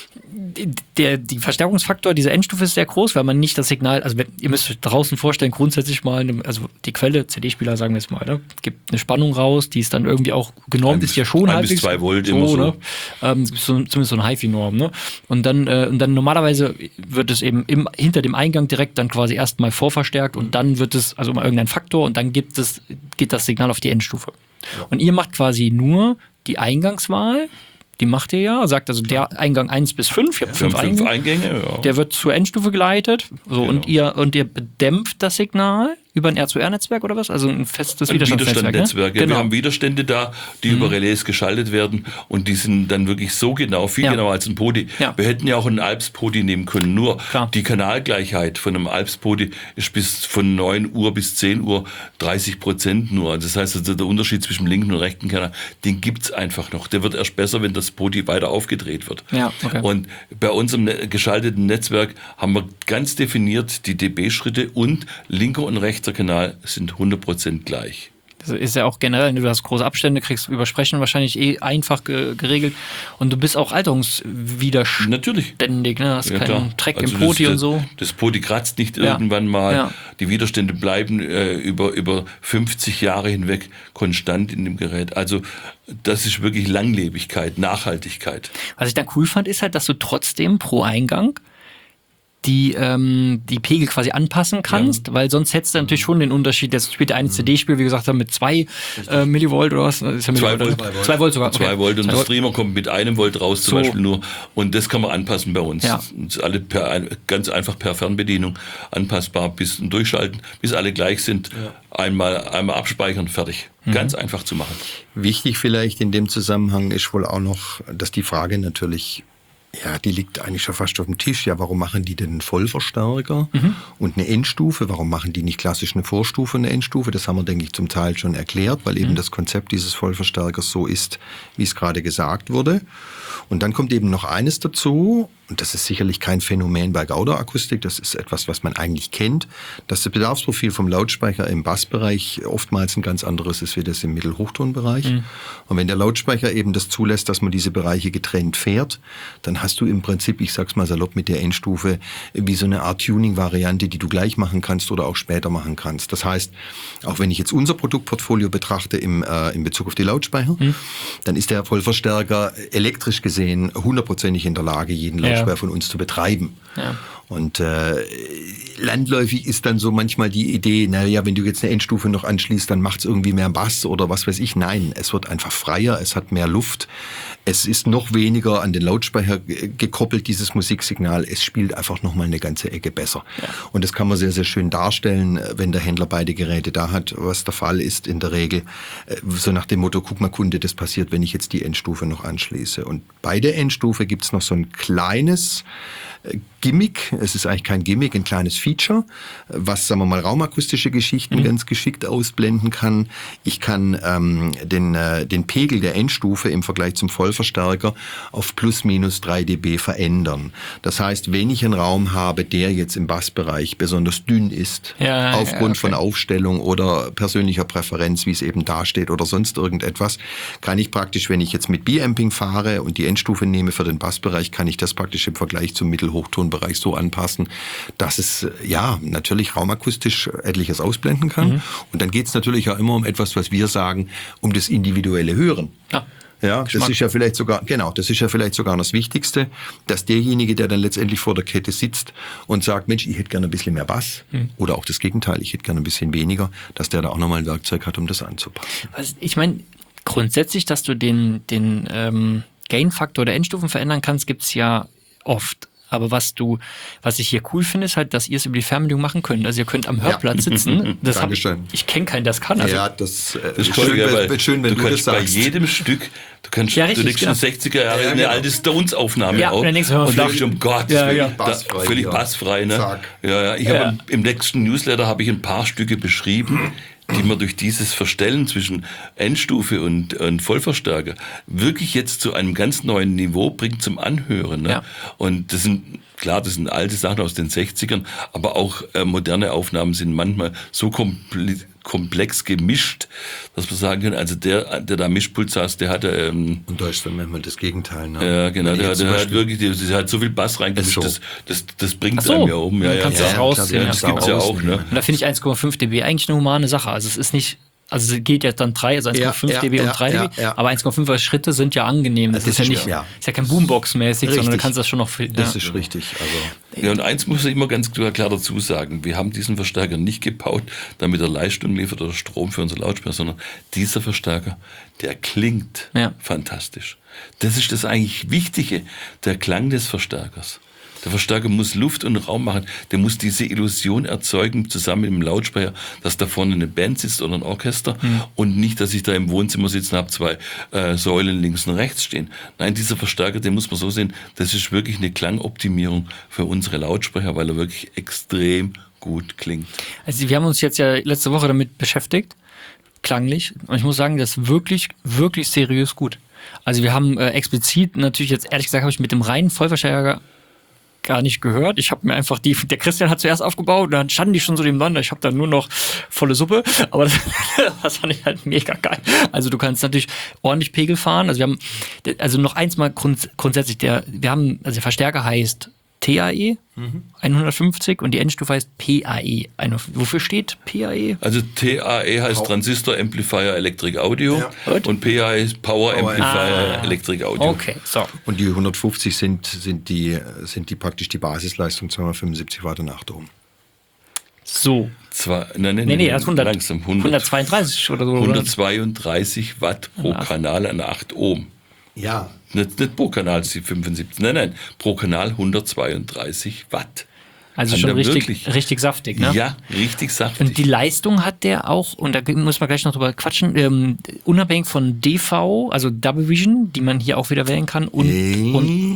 der, die Verstärkungsfaktor dieser Endstufe ist sehr groß, weil man nicht das Signal, also wenn, ihr müsst euch draußen vorstellen, grundsätzlich mal, eine, also die Quelle, C D-Spieler sagen wir jetzt mal, ne, gibt eine Spannung raus, die ist dann irgendwie auch genormt, ist ja schon ein halbwegs. bis zwei Volt so, immer so. Ne? Ähm, so, zumindest so eine HiFi-Norm. Ne? Und dann, äh, und dann normalerweise wird es eben im, hinter dem Eingang direkt dann quasi erstmal vorverstärkt und dann wird es, also mal irgendein Faktor und dann gibt es, geht das Signal auf die Endstufe. Ja. Und ihr macht quasi nur die Eingangswahl, die macht ihr ja, sagt also der Eingang eins bis fünf, ihr habt Wir fünf, haben fünf Eingänge, Eingänge, ja. der wird zur Endstufe geleitet, so, Genau. und ihr und ihr bedämpft das Signal über ein R zwei R-Netzwerk oder was? Also ein festes Ein Widerstandsnetzwerk. Widerstandsnetzwerk. Ne? Ja, Genau. wir haben Widerstände da, die mhm. über Relais geschaltet werden und die sind dann wirklich so genau, viel Ja. genauer als ein Podi. Ja. Wir hätten ja auch einen Alps-Podi nehmen können, nur Klar. die Kanalgleichheit von einem Alps-Podi ist bis von neun Uhr bis zehn Uhr dreißig Prozent nur. Das heißt, also der Unterschied zwischen dem linken und rechten Kanal, den gibt's einfach noch. Der wird erst besser, wenn das Podi weiter aufgedreht wird. Ja, okay. Und bei unserem ne- geschalteten Netzwerk haben wir ganz definiert die dB-Schritte und linker und rechter Kanal sind hundert Prozent gleich. Das ist ja auch generell, du hast große Abstände, kriegst Übersprechen wahrscheinlich eh einfach ge- geregelt und du bist auch alterungswiderständig. Natürlich. Ne? Hast Ja, keinen klar. Dreck Also im Poti das, und so. Das Poti kratzt nicht Ja. irgendwann mal. Ja. Die Widerstände bleiben äh, über, über fünfzig Jahre hinweg konstant in dem Gerät. Also das ist wirklich Langlebigkeit, Nachhaltigkeit. Was ich dann cool fand, ist halt, dass du trotzdem pro Eingang die, ähm, die Pegel quasi anpassen kannst, ja. weil sonst hättest du natürlich schon den Unterschied, jetzt spielt der eine C D-Spiel, wie gesagt, mit zwei äh, Millivolt oder was? Ist ja Zwei Millivolt, Volt. oder? Zwei Volt sogar. Okay. Zwei Volt und Zwei der Volt. Streamer kommt mit einem Volt raus zum So. Beispiel nur und das kann man anpassen bei uns. Ja. Das ist alle per, ein- ganz einfach per Fernbedienung anpassbar bis und durchschalten, bis alle gleich sind. Ja. Einmal, einmal abspeichern, fertig. Mhm. Ganz einfach zu machen. Wichtig vielleicht in dem Zusammenhang ist wohl auch noch, dass die Frage natürlich, ja, die liegt eigentlich schon fast auf dem Tisch. Ja, warum machen die denn einen Vollverstärker mhm. und eine Endstufe? Warum machen die nicht klassisch eine Vorstufe und eine Endstufe? Das haben wir, denke ich, zum Teil schon erklärt, weil eben mhm. das Konzept dieses Vollverstärkers so ist, wie es gerade gesagt wurde. Und dann kommt eben noch eines dazu, und das ist sicherlich kein Phänomen bei Gauder-Akustik, das ist etwas, was man eigentlich kennt, dass das Bedarfsprofil vom Lautsprecher im Bassbereich oftmals ein ganz anderes ist wie das im Mittelhochtonbereich. Mhm. Und wenn der Lautsprecher eben das zulässt, dass man diese Bereiche getrennt fährt, dann hast du im Prinzip, ich sag's mal salopp, mit der Endstufe wie so eine Art Tuning-Variante, die du gleich machen kannst oder auch später machen kannst. Das heißt, auch wenn ich jetzt unser Produktportfolio betrachte im, äh, in Bezug auf die Lautsprecher, mhm. dann ist der Vollverstärker elektrisch gesehen hundertprozentig in der Lage, jeden Lautsprecher ja. von uns zu betreiben. Ja. Und äh, landläufig ist dann so manchmal die Idee, naja, wenn du jetzt eine Endstufe noch anschließt, dann macht es irgendwie mehr Bass oder was weiß ich. Nein, es wird einfach freier, es hat mehr Luft. Es ist noch weniger an den Lautsprecher gekoppelt, dieses Musiksignal. Es spielt einfach nochmal eine ganze Ecke besser. Ja. Und das kann man sehr, sehr schön darstellen, wenn der Händler beide Geräte da hat, was der Fall ist in der Regel. So nach dem Motto, guck mal Kunde, das passiert, wenn ich jetzt die Endstufe noch anschließe. Und bei der Endstufe gibt es noch so ein kleines Gimmick, es ist eigentlich kein Gimmick, ein kleines Feature, was, sagen wir mal, raumakustische Geschichten mhm. ganz geschickt ausblenden kann. Ich kann ähm, den, äh, den Pegel der Endstufe im Vergleich zum Vollverstärker auf plus minus drei Dezibel verändern. Das heißt, wenn ich einen Raum habe, der jetzt im Bassbereich besonders dünn ist, ja, aufgrund ja, okay. von Aufstellung oder persönlicher Präferenz, wie es eben dasteht oder sonst irgendetwas, kann ich praktisch, wenn ich jetzt mit B-Amping fahre und die Endstufe nehme für den Bassbereich, kann ich das praktisch im Vergleich zum Mittelhochtonbereich so anpassen, dass es ja natürlich raumakustisch etliches ausblenden kann. Mhm. Und dann geht es natürlich auch immer um etwas, was wir sagen, um das individuelle Hören. Ja. Ja, das ist ja vielleicht sogar, genau, das ist ja vielleicht sogar das Wichtigste, dass derjenige, der dann letztendlich vor der Kette sitzt und sagt, Mensch, ich hätte gerne ein bisschen mehr Bass, mhm. oder auch das Gegenteil, ich hätte gerne ein bisschen weniger, dass der da auch nochmal ein Werkzeug hat, um das anzupassen. Also ich meine, grundsätzlich, dass du den, den ähm, Gain-Faktor der Endstufen verändern kannst, gibt es ja oft. Aber was du, was ich hier cool finde, ist halt, dass ihr es über die Fernbedienung machen könnt. Also ihr könnt am Hörplatz ja. sitzen. Das hab ich ich kenne keinen, der es kann. Also ja, das, äh, das ist schön, ja, weil schön, wenn du, du kannst bei sagst. jedem Stück, du kannst, ja, richtig, du legst genau. schon sechziger Jahre ja, eine genau. alte Stones-Aufnahme ja, auf und dann denkst du, und denkst, um Gott, ja, ja. bassfrei, völlig ja. bassfrei. Ne? Ja, ja. Ich ja. habe im nächsten Newsletter habe ich ein paar Stücke beschrieben, die man durch dieses Verstellen zwischen Endstufe und, und Vollverstärker wirklich jetzt zu einem ganz neuen Niveau bringt zum Anhören. Ne? Ja. Und das sind, klar, das sind alte Sachen aus den sechzigern, aber auch äh, moderne Aufnahmen sind manchmal so kompl- komplex gemischt, dass man sagen kann, also der, der da Mischpult saß, der hatte... Ähm, und da ist dann manchmal das Gegenteil. Ne? Ja, genau, der, der hat wirklich, der hat so viel Bass reingemischt, so. das, das, das bringt so. einem ja um. Ja, ja, kannst ja, du das rausziehen. Ja, das gibt's ja auch. Ne? Und da finde ich eins Komma fünf Dezibel eigentlich eine humane Sache. Also es ist nicht... Also es geht ja dann drei, also eins Komma fünf ja, Dezibel ja, und drei ja, Dezibel, ja. aber eins Komma fünf Schritte sind ja angenehm. Das, das ist, ist ja nicht, ja. ist ja kein Boombox-mäßig, richtig. sondern du kannst das schon noch viel. Das ja. ist richtig. Also. Ja, und eins muss ich immer ganz klar dazu sagen, wir haben diesen Verstärker nicht gebaut, damit er Leistung liefert oder Strom für unsere Lautsprecher, sondern dieser Verstärker, der klingt ja. fantastisch. Das ist das eigentlich Wichtige, der Klang des Verstärkers. Der Verstärker muss Luft und Raum machen. Der muss diese Illusion erzeugen, zusammen mit dem Lautsprecher, dass da vorne eine Band sitzt oder ein Orchester mhm. und nicht, dass ich da im Wohnzimmer sitze und habe zwei äh, Säulen links und rechts stehen. Nein, dieser Verstärker, den muss man so sehen, das ist wirklich eine Klangoptimierung für unsere Lautsprecher, weil er wirklich extrem gut klingt. Also wir haben uns jetzt ja letzte Woche damit beschäftigt, klanglich. Und ich muss sagen, das ist wirklich, wirklich seriös gut. Also wir haben äh, explizit, natürlich jetzt ehrlich gesagt, habe ich mit dem reinen Vollverstärker gar nicht gehört. Ich habe mir einfach die, der Christian hat zuerst aufgebaut und dann standen die schon so nebeneinander. Ich habe dann nur noch volle Suppe, aber das, das fand ich halt mega geil. Also du kannst natürlich ordentlich Pegel fahren. Also wir haben, also noch eins mal grund, grundsätzlich, der, wir haben, also der Verstärker heißt T A E mhm. hundertfünfzig und die Endstufe heißt P A E. Wofür steht P A E? Also T A E heißt Transistor Amplifier Electric Audio ja. und P A E ist Power, Power Amplifier ah. Electric Audio. Okay, so. Und die hundertfünfzig sind, sind, die, sind die praktisch die Basisleistung zweihundertfünfundsiebzig Watt und acht Ohm. So. Zwar, nein, nein, nee, nee, das ist hundert, langsam. hundert, hundertzweiunddreißig oder so. hundertzweiunddreißig Watt pro Kanal an acht Ohm. Ja. Nicht, nicht pro Kanal fünfundsiebzig, nein, nein, pro Kanal hundertzweiunddreißig Watt. Also Kann schon richtig, richtig saftig, ne? Ja, richtig saftig. Und die Leistung hat der auch, und da muss man gleich noch drüber quatschen, ähm, unabhängig von D V, also Double Vision, die man hier auch wieder wählen kann, und, hey. und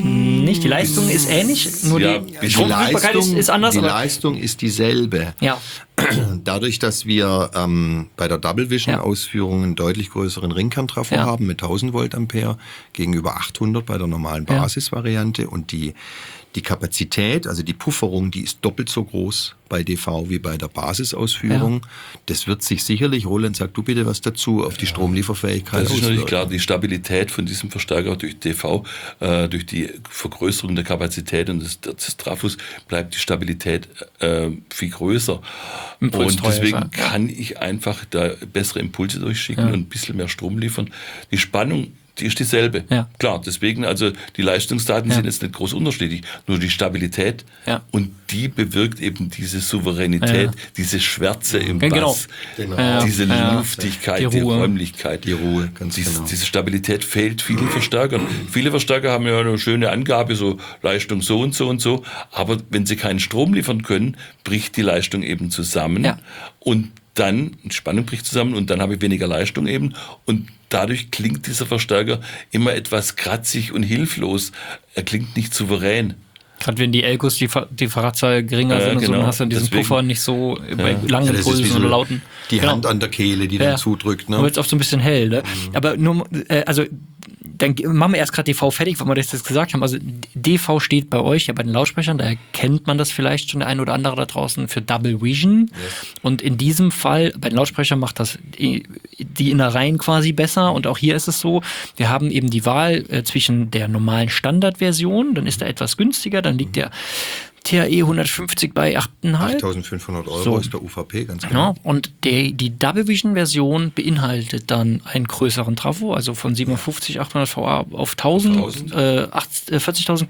nicht. Die Leistung ist ähnlich, nur Ja, die die Stromverfügbarkeit ist, ist anders. die aber Leistung ist dieselbe. ja, Dadurch, dass wir ähm, bei der Double Vision Ja. Ausführung einen deutlich größeren Ringkerntrafo Ja. haben mit tausend Volt Ampere gegenüber achthundert bei der normalen Ja. Basisvariante und die Die Kapazität, also die Pufferung, die ist doppelt so groß bei D V wie bei der Basisausführung. Ja. Das wird sich sicherlich, Roland, sag du bitte was dazu, auf die Stromlieferfähigkeit Das ist natürlich auswirken. klar, die Stabilität von diesem Verstärker durch D V, äh, durch die Vergrößerung der Kapazität und des, des Trafos bleibt die Stabilität äh, viel größer. Und deswegen ja. kann ich einfach da bessere Impulse durchschicken Ja. und ein bisschen mehr Strom liefern. Die Spannung, die ist dieselbe. Ja. Klar, deswegen, also die Leistungsdaten Ja. sind jetzt nicht groß unterschiedlich, nur die Stabilität Ja. und die bewirkt eben diese Souveränität, Ja. diese Schwärze im Ja, genau. Bass, Genau. Ja. diese Ja. Luftigkeit, Die die, Ruhe. Räumlichkeit. Die Ruhe, ganz Dies, genau. Diese Stabilität fehlt vielen Verstärkern. Viele Verstärker haben ja eine schöne Angabe, so Leistung so und so und so, aber wenn sie keinen Strom liefern können, bricht die Leistung eben zusammen Ja. und dann, die Spannung bricht zusammen und dann habe ich weniger Leistung eben und dadurch klingt dieser Verstärker immer etwas kratzig und hilflos. Er klingt nicht souverän. Gerade wenn die Elkos, die, Ver die Verratzahl geringer Ja, sind und so, genau. dann hast du diesen Deswegen. Puffer nicht so bei langen Ja, das ist Impulsen wie so oder lauten. die Genau. Hand an der Kehle, die Ja. dann zudrückt. Dann Ne? wird es oft so ein bisschen hell. Ne? Aber nur, äh, also dann machen wir erst gerade D V fertig, weil wir das jetzt gesagt haben. Also D V steht bei euch ja bei den Lautsprechern, daher kennt man das vielleicht schon der ein oder andere da draußen für Double Vision. Und in diesem Fall, bei den Lautsprechern macht das die die Innereien quasi besser. Und auch hier ist es so, wir haben eben die Wahl äh, zwischen der normalen Standardversion, dann ist er etwas günstiger, dann liegt der T A E hundertfünfzig bei acht Komma fünf. achttausendfünfhundert Euro So. ist der U V P, ganz genau. Ja, und die, die Double Vision Version beinhaltet dann einen größeren Trafo, also von siebenundfünfzig achthundert V A auf tausend, tausend. äh, acht- äh, vierzigtausend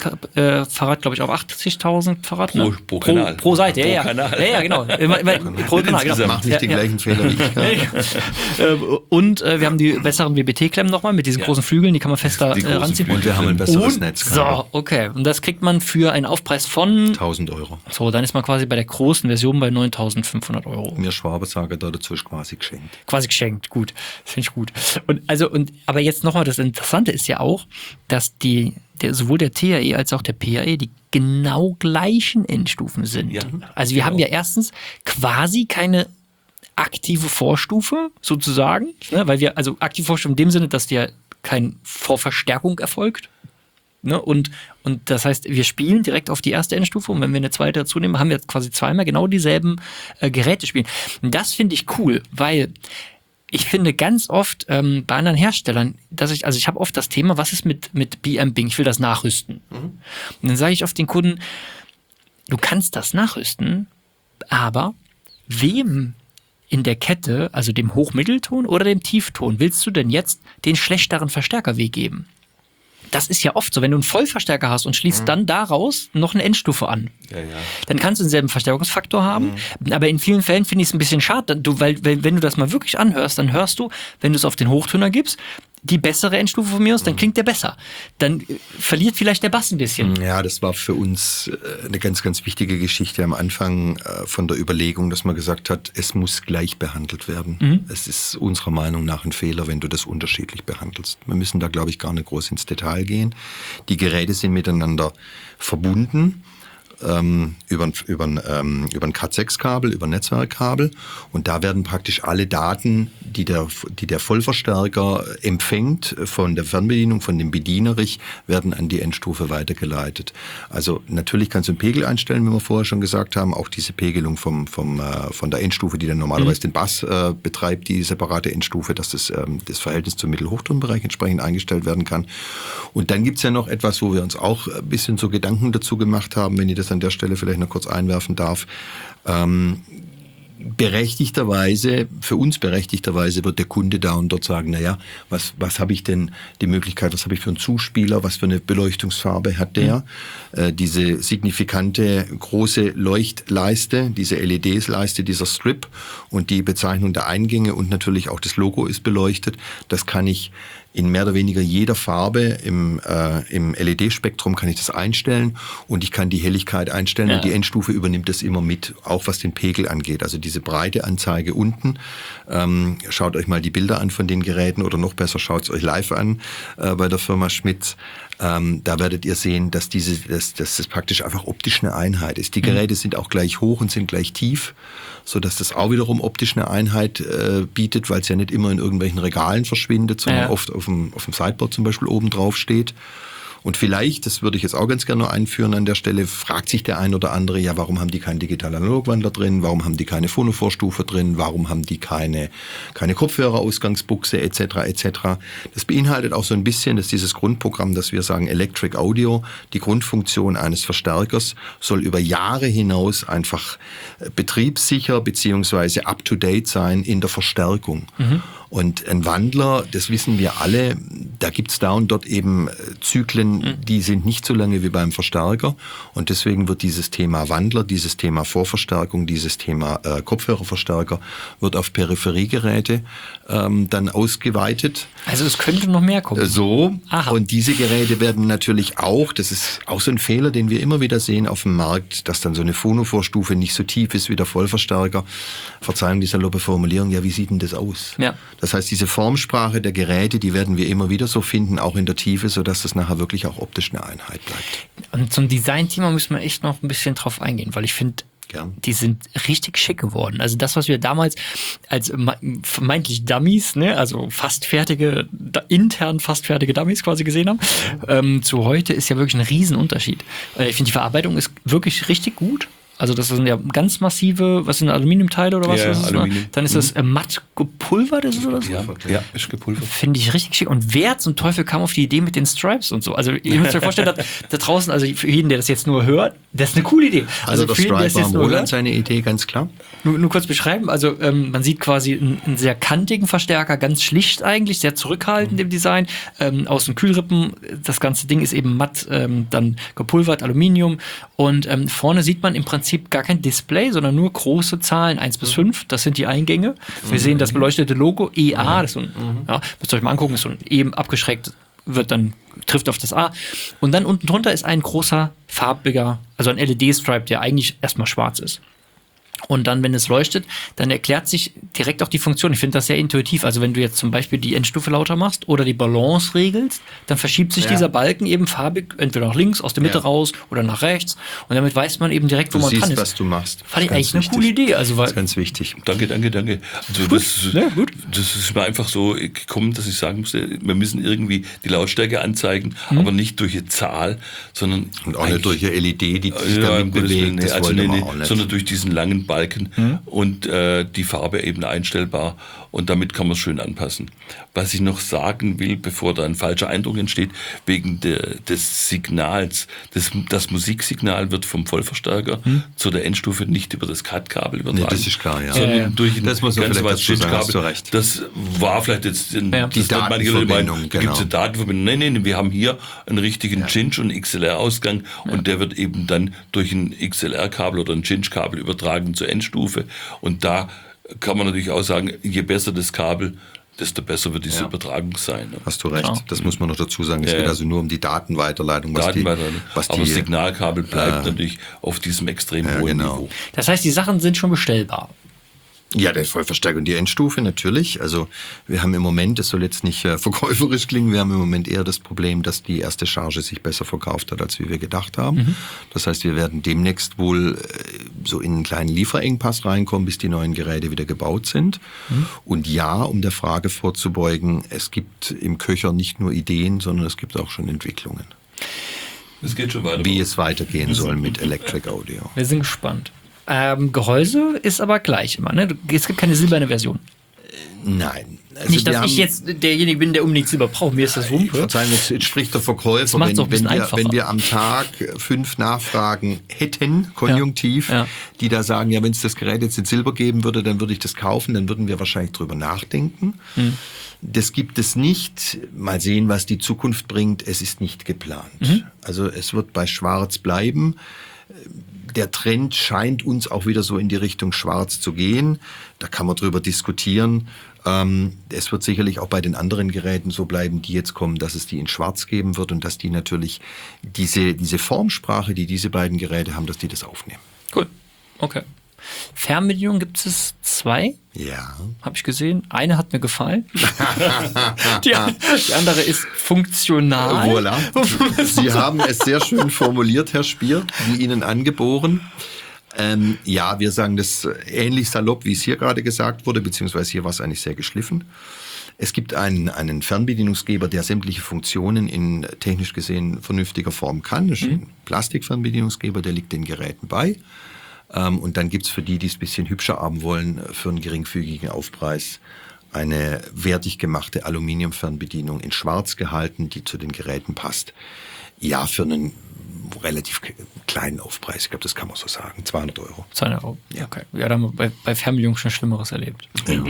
äh, Farad, glaube ich, auf achtzigtausend Farad. Pro- ne? pro Kanal. Pro Seite, ja, Pro ja. Kanal. Ja, ja, genau. Immer, immer, pro Kanal, genau. Insgesamt. Mach nicht Ja, den ja. gleichen Fehler wie ich. Äh, Und äh, wir haben die besseren W B T-Klemmen nochmal mit diesen Ja. großen Flügeln, die kann man fester Die äh, großen ranziehen. Flügel. Und wir haben ein besseres Und- Netz. So, okay. Und das kriegt man für einen Aufpreis von, tausend Euro. so, dann ist man quasi bei der großen Version bei neuntausendfünfhundert Euro. Mir Schwaber sagen da dazu ist quasi geschenkt. Quasi geschenkt, gut. Das finde ich gut. Und also, und aber jetzt nochmal, das Interessante ist ja auch, dass die, der, sowohl der T A E als auch der P A E die genau gleichen Endstufen sind. Ja, also wir genau. haben ja erstens quasi keine aktive Vorstufe, sozusagen, ne? Weil wir, also aktive Vorstufe in dem Sinne, dass dir keine Vorverstärkung erfolgt. Ne? Und, und das heißt, wir spielen direkt auf die erste Endstufe und wenn wir eine zweite dazu nehmen, haben wir quasi zweimal genau dieselben äh, Geräte spielen. Und das finde ich cool, weil ich finde ganz oft ähm, bei anderen Herstellern, dass ich, also ich habe oft das Thema, was ist mit, mit B M Bing? Ich will das nachrüsten. Mhm. Und dann sage ich oft den Kunden, du kannst das nachrüsten, aber wem in der Kette, also dem Hochmittelton oder dem Tiefton, willst du denn jetzt den schlechteren Verstärkerweg geben? Das ist ja oft so, wenn du einen Vollverstärker hast und schließt mhm. dann daraus noch eine Endstufe an. Ja, ja. Dann kannst du denselben Verstärkungsfaktor haben, mhm. aber in vielen Fällen finde ich es ein bisschen schade, du, weil, weil wenn du das mal wirklich anhörst, dann hörst du, wenn du es auf den Hochtöner gibst, die bessere Endstufe von mir aus, dann klingt der besser. Dann äh, verliert vielleicht der Bass ein bisschen. Ja, das war für uns äh, eine ganz, ganz wichtige Geschichte am Anfang äh, von der Überlegung, dass man gesagt hat, es muss gleich behandelt werden. Mhm. Es ist unserer Meinung nach ein Fehler, wenn du das unterschiedlich behandelst. Wir müssen da, glaube ich, gar nicht groß ins Detail gehen. Die Geräte sind miteinander verbunden. Ähm, über, über, ähm, über ein Cat sechs Kabel, über ein Netzwerkkabel. Und da werden praktisch alle Daten, die der, die der Vollverstärker empfängt von der Fernbedienung, von dem Bedienerich, werden an die Endstufe weitergeleitet. Also natürlich kannst du einen Pegel einstellen, wie wir vorher schon gesagt haben. Auch diese Pegelung vom, vom, äh, von der Endstufe, die dann normalerweise mhm. den Bass äh, betreibt, die separate Endstufe, dass das, ähm, das Verhältnis zum Mittelhochtonbereich entsprechend eingestellt werden kann. Und dann gibt's ja noch etwas, wo wir uns auch ein bisschen so Gedanken dazu gemacht haben, wenn ihr das an der Stelle vielleicht noch kurz einwerfen darf. Ähm, berechtigterweise, für uns berechtigterweise wird der Kunde da und dort sagen, naja, was, was habe ich denn die Möglichkeit, was habe ich für einen Zuspieler, was für eine Beleuchtungsfarbe hat der? Mhm. Äh, diese signifikante große Leuchtleiste, diese L E D-Leiste, dieser Strip und die Bezeichnung der Eingänge und natürlich auch das Logo ist beleuchtet. Das kann ich in mehr oder weniger jeder Farbe im, äh, im L E D-Spektrum kann ich das einstellen und ich kann die Helligkeit einstellen Ja. und die Endstufe übernimmt das immer mit, auch was den Pegel angeht. Also diese breite Anzeige unten, ähm, schaut euch mal die Bilder an von den Geräten oder noch besser, schaut es euch live an äh, bei der Firma Schmitz. Ähm, da werdet ihr sehen, dass diese, dass, dass das praktisch einfach optisch eine Einheit ist. Die Geräte mhm. sind auch gleich hoch und sind gleich tief, so dass das auch wiederum optisch eine Einheit äh, bietet, weil es ja nicht immer in irgendwelchen Regalen verschwindet, sondern ja. oft auf dem, auf dem Sideboard zum Beispiel oben drauf steht. Und vielleicht, das würde ich jetzt auch ganz gerne noch einführen an der Stelle, fragt sich der ein oder andere, ja, warum haben die keinen Digital-Analog-Wandler drin, warum haben die keine Phono-Vorstufe drin, warum haben die keine, keine Kopfhörerausgangsbuchse et cetera et cetera. Das beinhaltet auch so ein bisschen, dass dieses Grundprogramm, dass wir sagen Electric Audio, die Grundfunktion eines Verstärkers, soll über Jahre hinaus einfach betriebssicher beziehungsweise up-to-date sein in der Verstärkung. Mhm. Und ein Wandler, das wissen wir alle, da gibt's da und dort eben Zyklen, die sind nicht so lange wie beim Verstärker. Und deswegen wird dieses Thema Wandler, dieses Thema Vorverstärkung, dieses Thema äh, Kopfhörerverstärker, wird auf Peripheriegeräte ähm, dann ausgeweitet. Also es könnte noch mehr kommen. So. Aha. Und diese Geräte werden natürlich auch, das ist auch so ein Fehler, den wir immer wieder sehen auf dem Markt, dass dann so eine Phono-Vorstufe nicht so tief ist wie der Vollverstärker. Verzeihung die saloppe Formulierung, ja, wie sieht denn das aus? Ja. Das heißt, diese Formsprache der Geräte, die werden wir immer wieder so finden, auch in der Tiefe, sodass das nachher wirklich auch optisch eine Einheit bleibt. Und zum Design-Thema müssen wir echt noch ein bisschen drauf eingehen, weil ich finde, Gern. Die sind richtig schick geworden. Also das, was wir damals als vermeintlich Dummies, ne, also fast fertige, intern fast fertige Dummies quasi gesehen haben, ähm, zu heute ist ja wirklich ein Riesenunterschied. Ich finde, die Verarbeitung ist wirklich richtig gut. Also das sind ja ganz massive, was sind Aluminiumteile oder was? Ja, ist das? Aluminium. Dann ist das äh, matt gepulvert, ist es oder so? Ja, ja, ist gepulvert. Finde ich richtig schick. Und wer zum Teufel kam auf die Idee mit den Stripes und so? Also ihr müsst euch vorstellen, da, da draußen, also für jeden, der das jetzt nur hört, das ist eine coole Idee. Also, also der für jeden, der Stripe das war jetzt nur Roland hört, seine Idee, ganz klar. Nur, nur kurz beschreiben, also ähm, man sieht quasi einen, einen sehr kantigen Verstärker, ganz schlicht eigentlich, sehr zurückhaltend im Design, ähm, aus den Kühlrippen, das ganze Ding ist eben matt, ähm, dann gepulvert, Aluminium und ähm, vorne sieht man im Prinzip gar kein Display, sondern nur große Zahlen, eins bis fünf, das sind die Eingänge. Wir sehen das beleuchtete Logo, E A, das ist so ein, ja, müsst ihr euch mal angucken, ist so ein eben abgeschreckt, wird dann, trifft auf das A. Und dann unten drunter ist ein großer, farbiger, also ein L E D-Stripe, der eigentlich erstmal schwarz ist. Und dann, wenn es leuchtet, dann erklärt sich direkt auch die Funktion. Ich finde das sehr intuitiv. Also wenn du jetzt zum Beispiel die Endstufe lauter machst oder die Balance regelst, dann verschiebt sich Ja. dieser Balken eben farbig, entweder nach links, aus der Mitte Ja. raus oder nach rechts. Und damit weiß man eben direkt, wo Du man siehst, dran ist. was du machst. Fand ich Ganz eigentlich eine wichtig. coole Idee. Also, weil Das ist ganz wichtig. Danke, danke, danke. Also Gut, das, ja, gut. das ist mir einfach so gekommen, dass ich sagen musste, wir müssen irgendwie die Lautstärke anzeigen, Mhm. aber nicht durch eine Zahl, sondern Und auch nicht durch eine L E D, die sich ja, damit um Gottes Willen, bewegt. nee, Das also wollen nee, wir nee, auch nicht. sondern durch diesen langen Balken und äh, die Farbe eben einstellbar und damit kann man es schön anpassen. Was ich noch sagen will, bevor da ein falscher Eindruck entsteht, wegen de, des Signals, das, das Musiksignal wird vom Vollverstärker hm. zu der Endstufe nicht über das C A D-Kabel übertragen. Nee, das ist klar, ja. Sondern Ja, ja. durch ein Das muss man ganz vielleicht normales dazu sagen, hast du Cinch-Kabel. recht. Das war vielleicht jetzt in, Ja. das Die wird manche Leute meinen, Datenverbindung, da gibt es genau. eine Datenverbindung. Nein, nein, wir haben hier einen richtigen Cinch- und X L R-Ausgang und der wird eben dann durch ein X L R-Kabel oder ein Cinch-Kabel übertragen zur Endstufe. Und da kann man natürlich auch sagen, je besser das Kabel, desto besser wird diese Ja. Übertragung sein. Ne? Hast du recht. Klar. Das muss man noch dazu sagen. Es Ja, geht ja. also nur um die Datenweiterleitung. Was Datenweiterleitung. die, was Aber die, das Signalkabel bleibt äh, natürlich auf diesem extrem ja, hohen genau. Niveau. das heißt, die Sachen sind schon bestellbar. Ja, der Vollverstärker und die Endstufe natürlich. Also wir haben im Moment, das soll jetzt nicht äh, verkäuferisch klingen, wir haben im Moment eher das Problem, dass die erste Charge sich besser verkauft hat, als wie wir gedacht haben. Mhm. Das heißt, wir werden demnächst wohl äh, so in einen kleinen Lieferengpass reinkommen, bis die neuen Geräte wieder gebaut sind. Mhm. Und ja, um der Frage vorzubeugen, es gibt im Köcher nicht nur Ideen, sondern es gibt auch schon Entwicklungen, Es geht schon weiter. wie es weitergehen soll mit Electric Audio. Wir sind gespannt. Ähm, Gehäuse ist aber gleich immer, ne? Es gibt keine silberne Version. Nein. Also Nicht, wir dass ich haben- jetzt derjenige bin, der unbedingt Silber braucht. Mir ist das Wumpe. Verzeihen, jetzt, jetzt spricht der Verkäufer, macht's wenn, doch ein bisschen wenn, wir, einfacher. wenn wir am Tag fünf Nachfragen hätten, konjunktiv, Ja, ja. die da sagen, ja, wenn es das Gerät jetzt in Silber geben würde, dann würde ich das kaufen, dann würden wir wahrscheinlich drüber nachdenken. Mhm. Das gibt es nicht. Mal sehen, was die Zukunft bringt. Es ist nicht geplant. Mhm. Also es wird bei Schwarz bleiben. der Trend scheint uns auch wieder so in die Richtung Schwarz zu gehen. Da kann man drüber diskutieren. Ähm, es wird sicherlich auch bei den anderen Geräten so bleiben, die jetzt kommen, dass es die in Schwarz geben wird und dass die natürlich diese, diese Formsprache, die diese beiden Geräte haben, dass die das aufnehmen. Cool. Okay. Fernbedienung gibt es zwei. Ja. Habe ich gesehen. Eine hat mir gefallen. die, die andere ist funktional. Voilà. Sie haben es sehr schön formuliert, Herr Spier, wie Ihnen angeboren. Ähm, ja, wir sagen das ähnlich salopp, wie es hier gerade gesagt wurde, beziehungsweise hier war es eigentlich sehr geschliffen. Es gibt einen, einen Fernbedienungsgeber, der sämtliche Funktionen in technisch gesehen vernünftiger Form kann. Das ist ein Plastikfernbedienungsgeber, der liegt den Geräten bei. Ähm, und dann gibt's für die, die es ein bisschen hübscher haben wollen, für einen geringfügigen Aufpreis eine wertig gemachte Aluminiumfernbedienung in Schwarz gehalten, die zu den Geräten passt. Ja, für einen relativ kleinen Aufpreis. Ich glaube, das kann man so sagen. zweihundert Euro. zweihundert Euro. Ja. Okay. Ja, da haben wir bei, bei Fernbedienung schon Schlimmeres erlebt. Ja.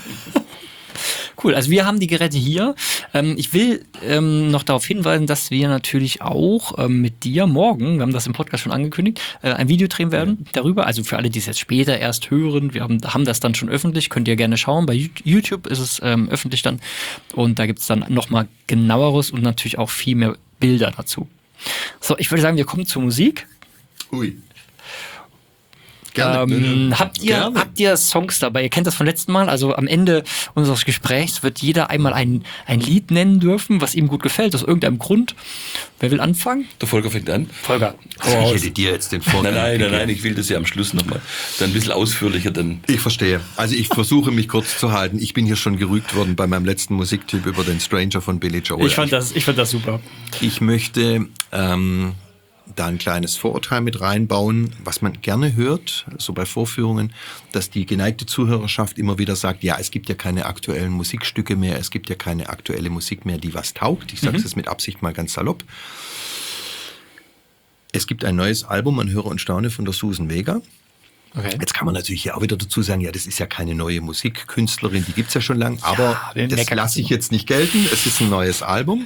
Cool, also wir haben die Geräte hier. Ähm, ich will ähm, noch darauf hinweisen, dass wir natürlich auch ähm, mit dir morgen, wir haben das im Podcast schon angekündigt, äh, ein Video drehen werden darüber. Also für alle, die es jetzt später erst hören, wir haben, haben das dann schon öffentlich, könnt ihr gerne schauen. Bei YouTube ist es ähm, öffentlich dann und da gibt es dann nochmal genaueres und natürlich auch viel mehr Bilder dazu. So, ich würde sagen, wir kommen zur Musik. Ui. Gerne. Ähm, habt, ihr, Gerne. habt ihr Songs dabei? Ihr kennt das von letzten Mal. Also am Ende unseres Gesprächs wird jeder einmal ein, ein Lied nennen dürfen, was ihm gut gefällt, aus irgendeinem Grund. Wer will anfangen? Der Volker fängt an. Volker. Ich hätte dir jetzt den Vorgang Nein, nein, nein, gegeben. nein, ich will das ja am Schluss nochmal. Dann ein bisschen ausführlicher. Dann. Ich verstehe. Also ich versuche mich kurz zu halten. Ich bin hier schon gerügt worden bei meinem letzten Musiktyp über den Stranger von Billy Joel. Ich fand das, ich fand das super. Ich möchte ähm, da ein kleines Vorurteil mit reinbauen, was man gerne hört, so bei Vorführungen, dass die geneigte Zuhörerschaft immer wieder sagt, ja, es gibt ja keine aktuellen Musikstücke mehr, es gibt ja keine aktuelle Musik mehr, die was taugt. Ich sage es mhm. jetzt mit Absicht mal ganz salopp. Es gibt ein neues Album, man höre und staune, von der Susan Vega. Okay. Jetzt kann man natürlich hier auch wieder dazu sagen, ja, das ist ja keine neue Musikkünstlerin, die gibt's ja schon lang, aber Ja, das lasse ich jetzt nicht gelten. Es ist ein neues Album.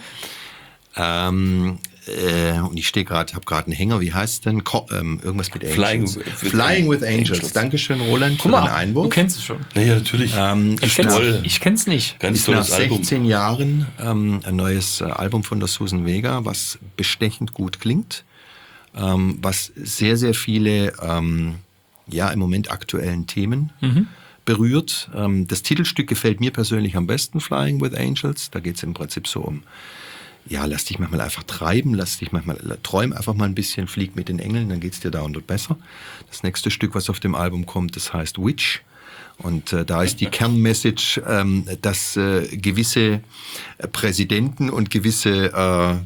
Ähm, äh, und ich stehe gerade, habe gerade einen Hänger, wie heißt es denn? Ko ähm, irgendwas mit Angels. Flying with Flying with Angels. Angels. Dankeschön, Roland, Guck für den mal, Einwurf. du kennst es schon. Naja, natürlich. Ähm, Ich kenn's, toll. ich kenn's nicht. Ganz ist nach tolles Album. sechzehn Jahren ähm, ein neues äh, Album von der Susan Vega, was bestechend gut klingt, ähm, was sehr, sehr viele ähm, ja im Moment aktuellen Themen Mhm. berührt. Ähm, das Titelstück gefällt mir persönlich am besten, Flying with Angels. Da geht es im Prinzip so um, ja, lass dich manchmal einfach treiben, lass dich manchmal, träum einfach mal ein bisschen, flieg mit den Engeln, dann geht's dir da und dort besser. Das nächste Stück, was auf dem Album kommt, das heißt Witch. Und äh, da ist die Kernmessage, ähm, dass äh, gewisse äh, Präsidenten und gewisse äh,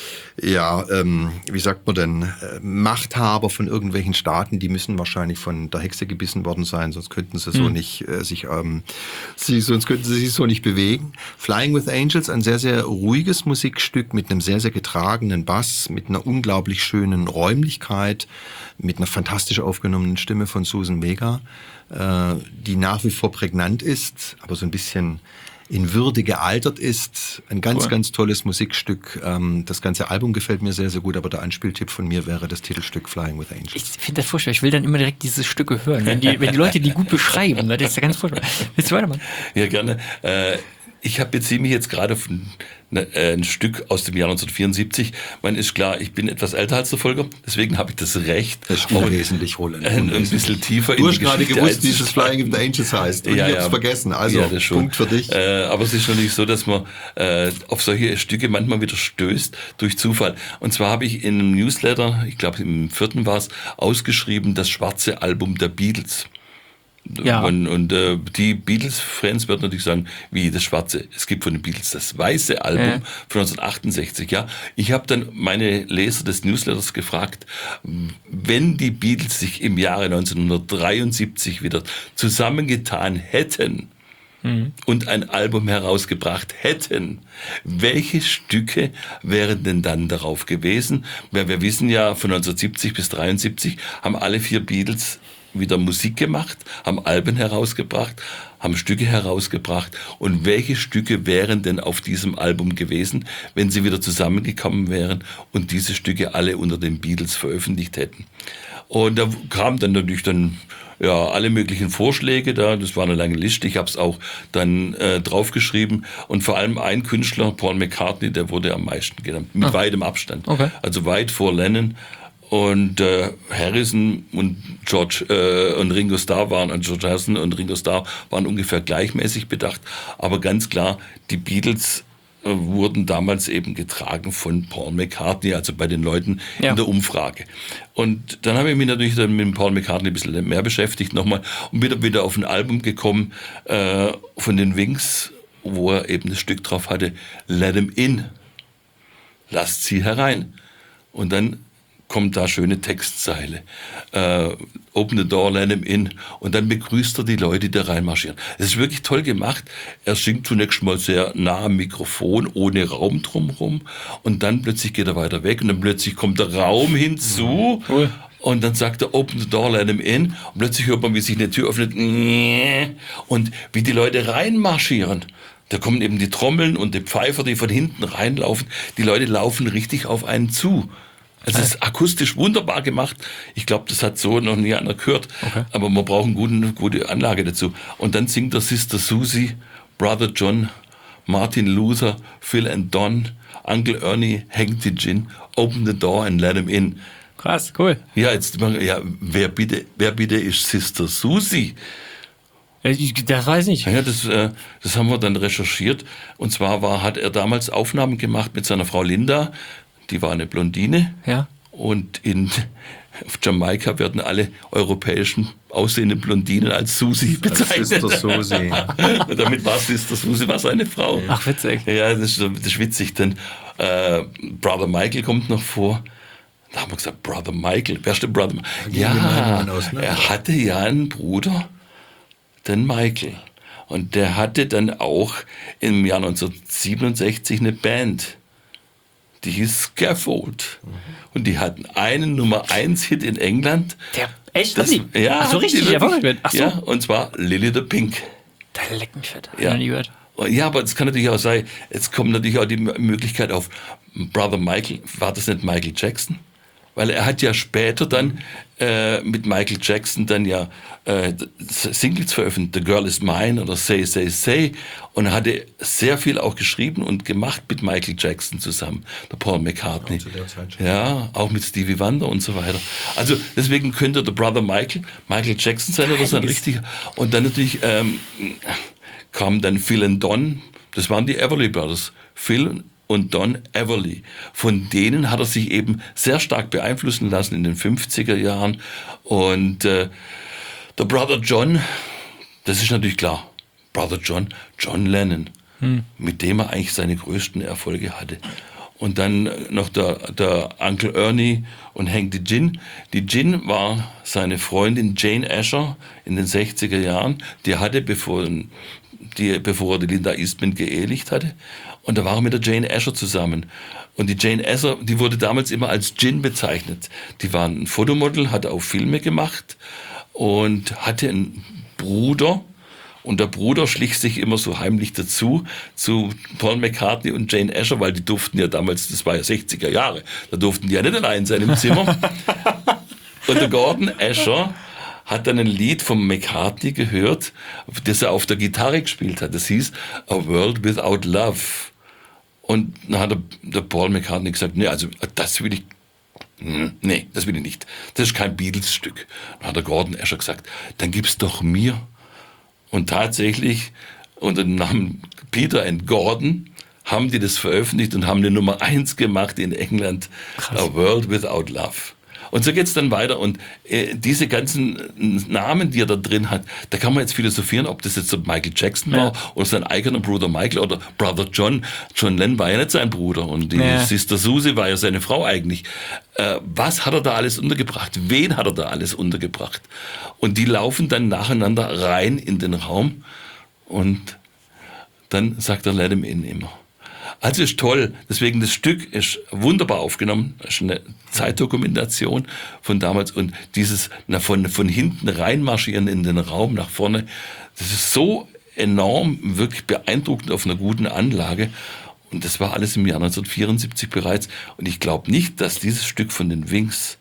ja, ähm, wie sagt man denn, äh, Machthaber von irgendwelchen Staaten, die müssen wahrscheinlich von der Hexe gebissen worden sein, sonst könnten sie so Mhm. nicht äh, sich, ähm, sie, sonst könnten sie sich so nicht bewegen. Flying with Angels, ein sehr, sehr ruhiges Musikstück mit einem sehr, sehr getragenen Bass, mit einer unglaublich schönen Räumlichkeit, mit einer fantastisch aufgenommenen Stimme von Susan Vega, äh, die nach wie vor prägnant ist, aber so ein bisschen in Würde gealtert ist. Ein ganz, Cool. ganz tolles Musikstück. Ähm, das ganze Album gefällt mir sehr, sehr gut, aber der Anspieltipp von mir wäre das Titelstück Flying with Angels. Ich finde das furchtbar. Ich will dann immer direkt diese Stücke hören. Wenn die, wenn die Leute die gut beschreiben, das ist ja ganz furchtbar. Willst du weitermachen? Ja, gerne. Äh, ich habe beziehe mich jetzt gerade auf ein, ne, äh, ein Stück aus dem Jahr neunzehnhundertvierundsiebzig. Man ist klar, ich bin etwas älter als der Volker, deswegen habe ich das Recht, Das ist unwesentlich, Roland. ein, ein bisschen tiefer Du in hast die gerade Geschichte gewusst, wie es einzusteigen. Flying with Angels heißt. Und Ja, ich ja. hab's vergessen. Also, Ja, das schon. Punkt für dich. Äh, aber es ist natürlich so, dass man äh, auf solche Stücke manchmal wieder stößt durch Zufall. Und zwar habe ich in einem Newsletter, ich glaube im vierten war es, ausgeschrieben, das schwarze Album der Beatles. Ja. Und, und äh, die Beatles-Fans werden natürlich sagen, wie das schwarze, es gibt von den Beatles das weiße Album Ja. von neunzehnhundertachtundsechzig. Ja, ich habe dann meine Leser des Newsletters gefragt, wenn die Beatles sich im Jahre neunzehnhundertdreiundsiebzig wieder zusammengetan hätten und ein Album herausgebracht hätten, welche Stücke wären denn dann darauf gewesen? Weil wir wissen ja, von neunzehnhundertsiebzig bis dreiundsiebzig haben alle vier Beatles wieder Musik gemacht, haben Alben herausgebracht, haben Stücke herausgebracht. Und welche Stücke wären denn auf diesem Album gewesen, wenn sie wieder zusammengekommen wären und diese Stücke alle unter den Beatles veröffentlicht hätten? Und da kamen dann natürlich dann ja, alle möglichen Vorschläge da, das war eine lange Liste, ich habe es auch dann äh, draufgeschrieben und vor allem ein Künstler, Paul McCartney, der wurde am meisten genannt, mit ah. weitem Abstand, Okay. also weit vor Lennon. Und äh, Harrison und George äh, und Ringo Starr waren, und George Harrison und Ringo Starr waren ungefähr gleichmäßig bedacht, aber ganz klar, die Beatles äh, wurden damals eben getragen von Paul McCartney, also bei den Leuten ja. in der Umfrage. Und dann habe ich mich natürlich dann mit Paul McCartney ein bisschen mehr beschäftigt nochmal und bin wieder auf ein Album gekommen äh, von den Wings, wo er eben das Stück drauf hatte, Let 'em in, lasst sie herein. Und dann kommt da schöne Textzeile. Uh, open the door, let him in. Und dann begrüßt er die Leute, die da reinmarschieren. Es ist wirklich toll gemacht. Er singt zunächst mal sehr nah am Mikrofon, ohne Raum drumherum. Und dann plötzlich geht er weiter weg. Und dann plötzlich kommt der Raum hinzu. Cool. Und dann sagt er, open the door, let him in. Und plötzlich hört man, wie sich eine Tür öffnet. Und wie die Leute reinmarschieren. Da kommen eben die Trommeln und die Pfeifer, die von hinten reinlaufen. Die Leute laufen richtig auf einen zu. Es ist akustisch wunderbar gemacht. Ich glaube, das hat so noch nie einer gehört. Okay. Aber man braucht eine gute, gute Anlage dazu. Und dann singt der Sister Susie, Brother John, Martin Luther, Phil and Don, Uncle Ernie, Hank the Gin, open the door and let him in. Krass, cool. Ja, jetzt, ja, wer bitte, wer bitte ist Sister Susie? Das weiß ich nicht. Ja, das, äh, das haben wir dann recherchiert. Und zwar war, hat er damals Aufnahmen gemacht mit seiner Frau Linda. Die war eine Blondine. Ja. Und in auf Jamaika werden alle europäischen aussehenden Blondinen als Susi bezeichnet. Sister Susi. Damit war Sister Susi war seine Frau. Ach, witzig. Ja, das ist, das ist witzig, denn äh, Brother Michael kommt noch vor. Da haben wir gesagt, Brother Michael. Wer ist der Brother Michael? Ja, er hatte ja einen Bruder, den Michael. Und der hatte dann auch im Jahr neunzehnhundertsiebenundsechzig eine Band. Die hieß Scaffold. Mhm. Und die hatten einen Nummer eins Hit in England. Der, echt? Das, die? Ja. Ach so, richtig erfolgreich. Ach so. Ja, und zwar Lily the Pink. Da leckt mich fett. Ja. Nie gehört. Ja, aber es kann natürlich auch sein, jetzt kommt natürlich auch die Möglichkeit auf Brother Michael. War das nicht Michael Jackson? Weil er hat ja später dann äh, mit Michael Jackson dann ja äh, Singles veröffentlicht, The Girl Is Mine oder Say, Say, Say. Und er hatte sehr viel auch geschrieben und gemacht mit Michael Jackson zusammen, der Paul McCartney. Auch zu der Zeit schon. Ja, auch mit Stevie Wonder und so weiter. Also deswegen könnte der Brother Michael Michael Jackson sein oder so ein richtiger. Und dann natürlich ähm, kam dann Phil und Don, das waren die Everly Brothers. Phil und Don Everly. Von denen hat er sich eben sehr stark beeinflussen lassen in den fünfziger Jahren. Und äh, der Brother John, das ist natürlich klar, Brother John, John Lennon, hm. mit dem er eigentlich seine größten Erfolge hatte. Und dann noch der, der Uncle Ernie und Hank the Gin. Die Gin war seine Freundin Jane Asher in den sechziger Jahren. Die hatte, bevor, die, bevor er die Linda Eastman geehelicht hatte, und da war er mit der Jane Asher zusammen. Und die Jane Asher, die wurde damals immer als Gin bezeichnet. Die war ein Fotomodel, hat auch Filme gemacht und hatte einen Bruder. Und der Bruder schlich sich immer so heimlich dazu zu Paul McCartney und Jane Asher, weil die durften ja damals, das war ja sechziger Jahre, da durften die ja nicht allein sein im Zimmer. Und der Gordon Asher hat dann ein Lied vom McCartney gehört, das er auf der Gitarre gespielt hat. Das hieß A World Without Love. Und dann hat der, der Paul McCartney gesagt, nee, also das will ich, nee, das will ich nicht. Das ist kein Beatles-Stück. Dann hat der Gordon Asher gesagt, dann gib's doch mir. Und tatsächlich unter dem Namen Peter and Gordon haben die das veröffentlicht und haben eine Nummer eins gemacht in England. Krass. A World Without Love. Und so geht's dann weiter. Und äh, diese ganzen Namen, die er da drin hat, da kann man jetzt philosophieren, ob das jetzt so Michael Jackson war, ja, oder sein eigener Bruder Michael oder Brother John. John Lennon war ja nicht sein Bruder und die ja. Sister Susie war ja seine Frau eigentlich. Äh, was hat er da alles untergebracht? Wen hat er da alles untergebracht? Und die laufen dann nacheinander rein in den Raum und dann sagt er, let him in immer. Also ist toll, deswegen das Stück ist wunderbar aufgenommen, das ist eine Zeitdokumentation von damals und dieses na, von, von hinten reinmarschieren in den Raum nach vorne, das ist so enorm, wirklich beeindruckend auf einer guten Anlage und das war alles im Jahr neunzehnhundertvierundsiebzig bereits und ich glaube nicht, dass dieses Stück von den Wings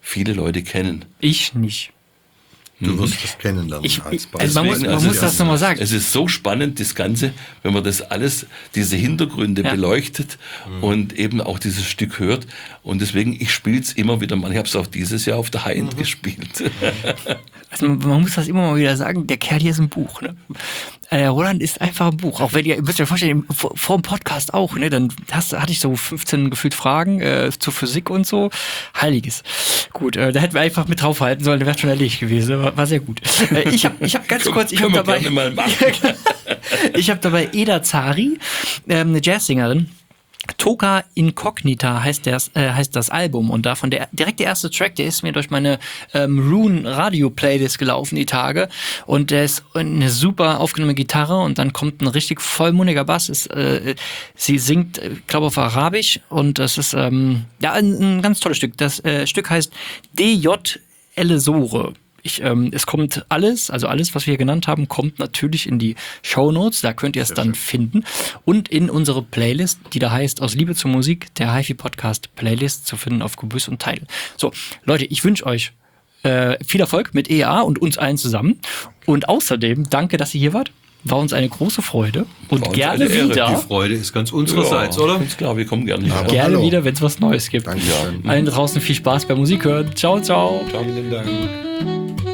viele Leute kennen. Ich nicht. Du wirst das kennenlernen. Ich- als ich- also man muss- Deswegen, man muss das noch mal sagen. Es ist so spannend, das Ganze, wenn man das alles, diese Hintergründe Ja. beleuchtet und eben auch dieses Stück hört. Und deswegen, ich spiele es immer wieder mal. Ich habe es auch dieses Jahr auf der High-End Mhm. gespielt. Also man, man muss das immer mal wieder sagen, der Kerl hier ist ein Buch. Ne? Äh, Der Roland ist einfach ein Buch. Auch wenn ihr, ihr müsst euch vorstellen, vor, vor dem Podcast auch, ne? Dann hast, hatte ich so fünfzehn gefühlt Fragen äh, zur Physik und so. Heiliges. Gut, äh, da hätten wir einfach mit draufhalten sollen, der wäre schon erledigt gewesen. War, war sehr gut. Äh, ich habe ich hab ganz Können- kurz, ich habe können wir dabei, gerne mal machen. ich habe dabei Eda Zari, ähm, eine Jazzsängerin. Toka Incognita heißt, das, äh, heißt das Album und davon der direkt der erste Track, der ist mir durch meine ähm, Rune Radio Playlist gelaufen die Tage und der ist eine super aufgenommene Gitarre und dann kommt ein richtig vollmundiger Bass. Ist, äh, sie singt, ich glaube auf Arabisch und das ist ähm, ja ein, ein ganz tolles Stück. Das äh, Stück heißt D J Elesore. Ich, ähm, es kommt alles, also alles, was wir hier genannt haben, kommt natürlich in die Shownotes, da könnt ihr es dann finden. Und in unsere Playlist, die da heißt Aus Liebe zur Musik, der HiFi-Podcast Playlist zu finden auf Gebüss und Teil. So, Leute, ich wünsche euch äh, viel Erfolg mit E A und uns allen zusammen. Und außerdem, danke, dass ihr hier wart. War uns eine große Freude. Und War uns gerne eine Ehre. wieder. Die Freude ist ganz unsererseits, oder? Ist klar, wir kommen gerne wieder. Aber- Gerne Hallo. wieder, wenn es was Neues gibt. Dankeschön. Allen draußen viel Spaß beim Musik hören. Ciao, ciao. Vielen Dank.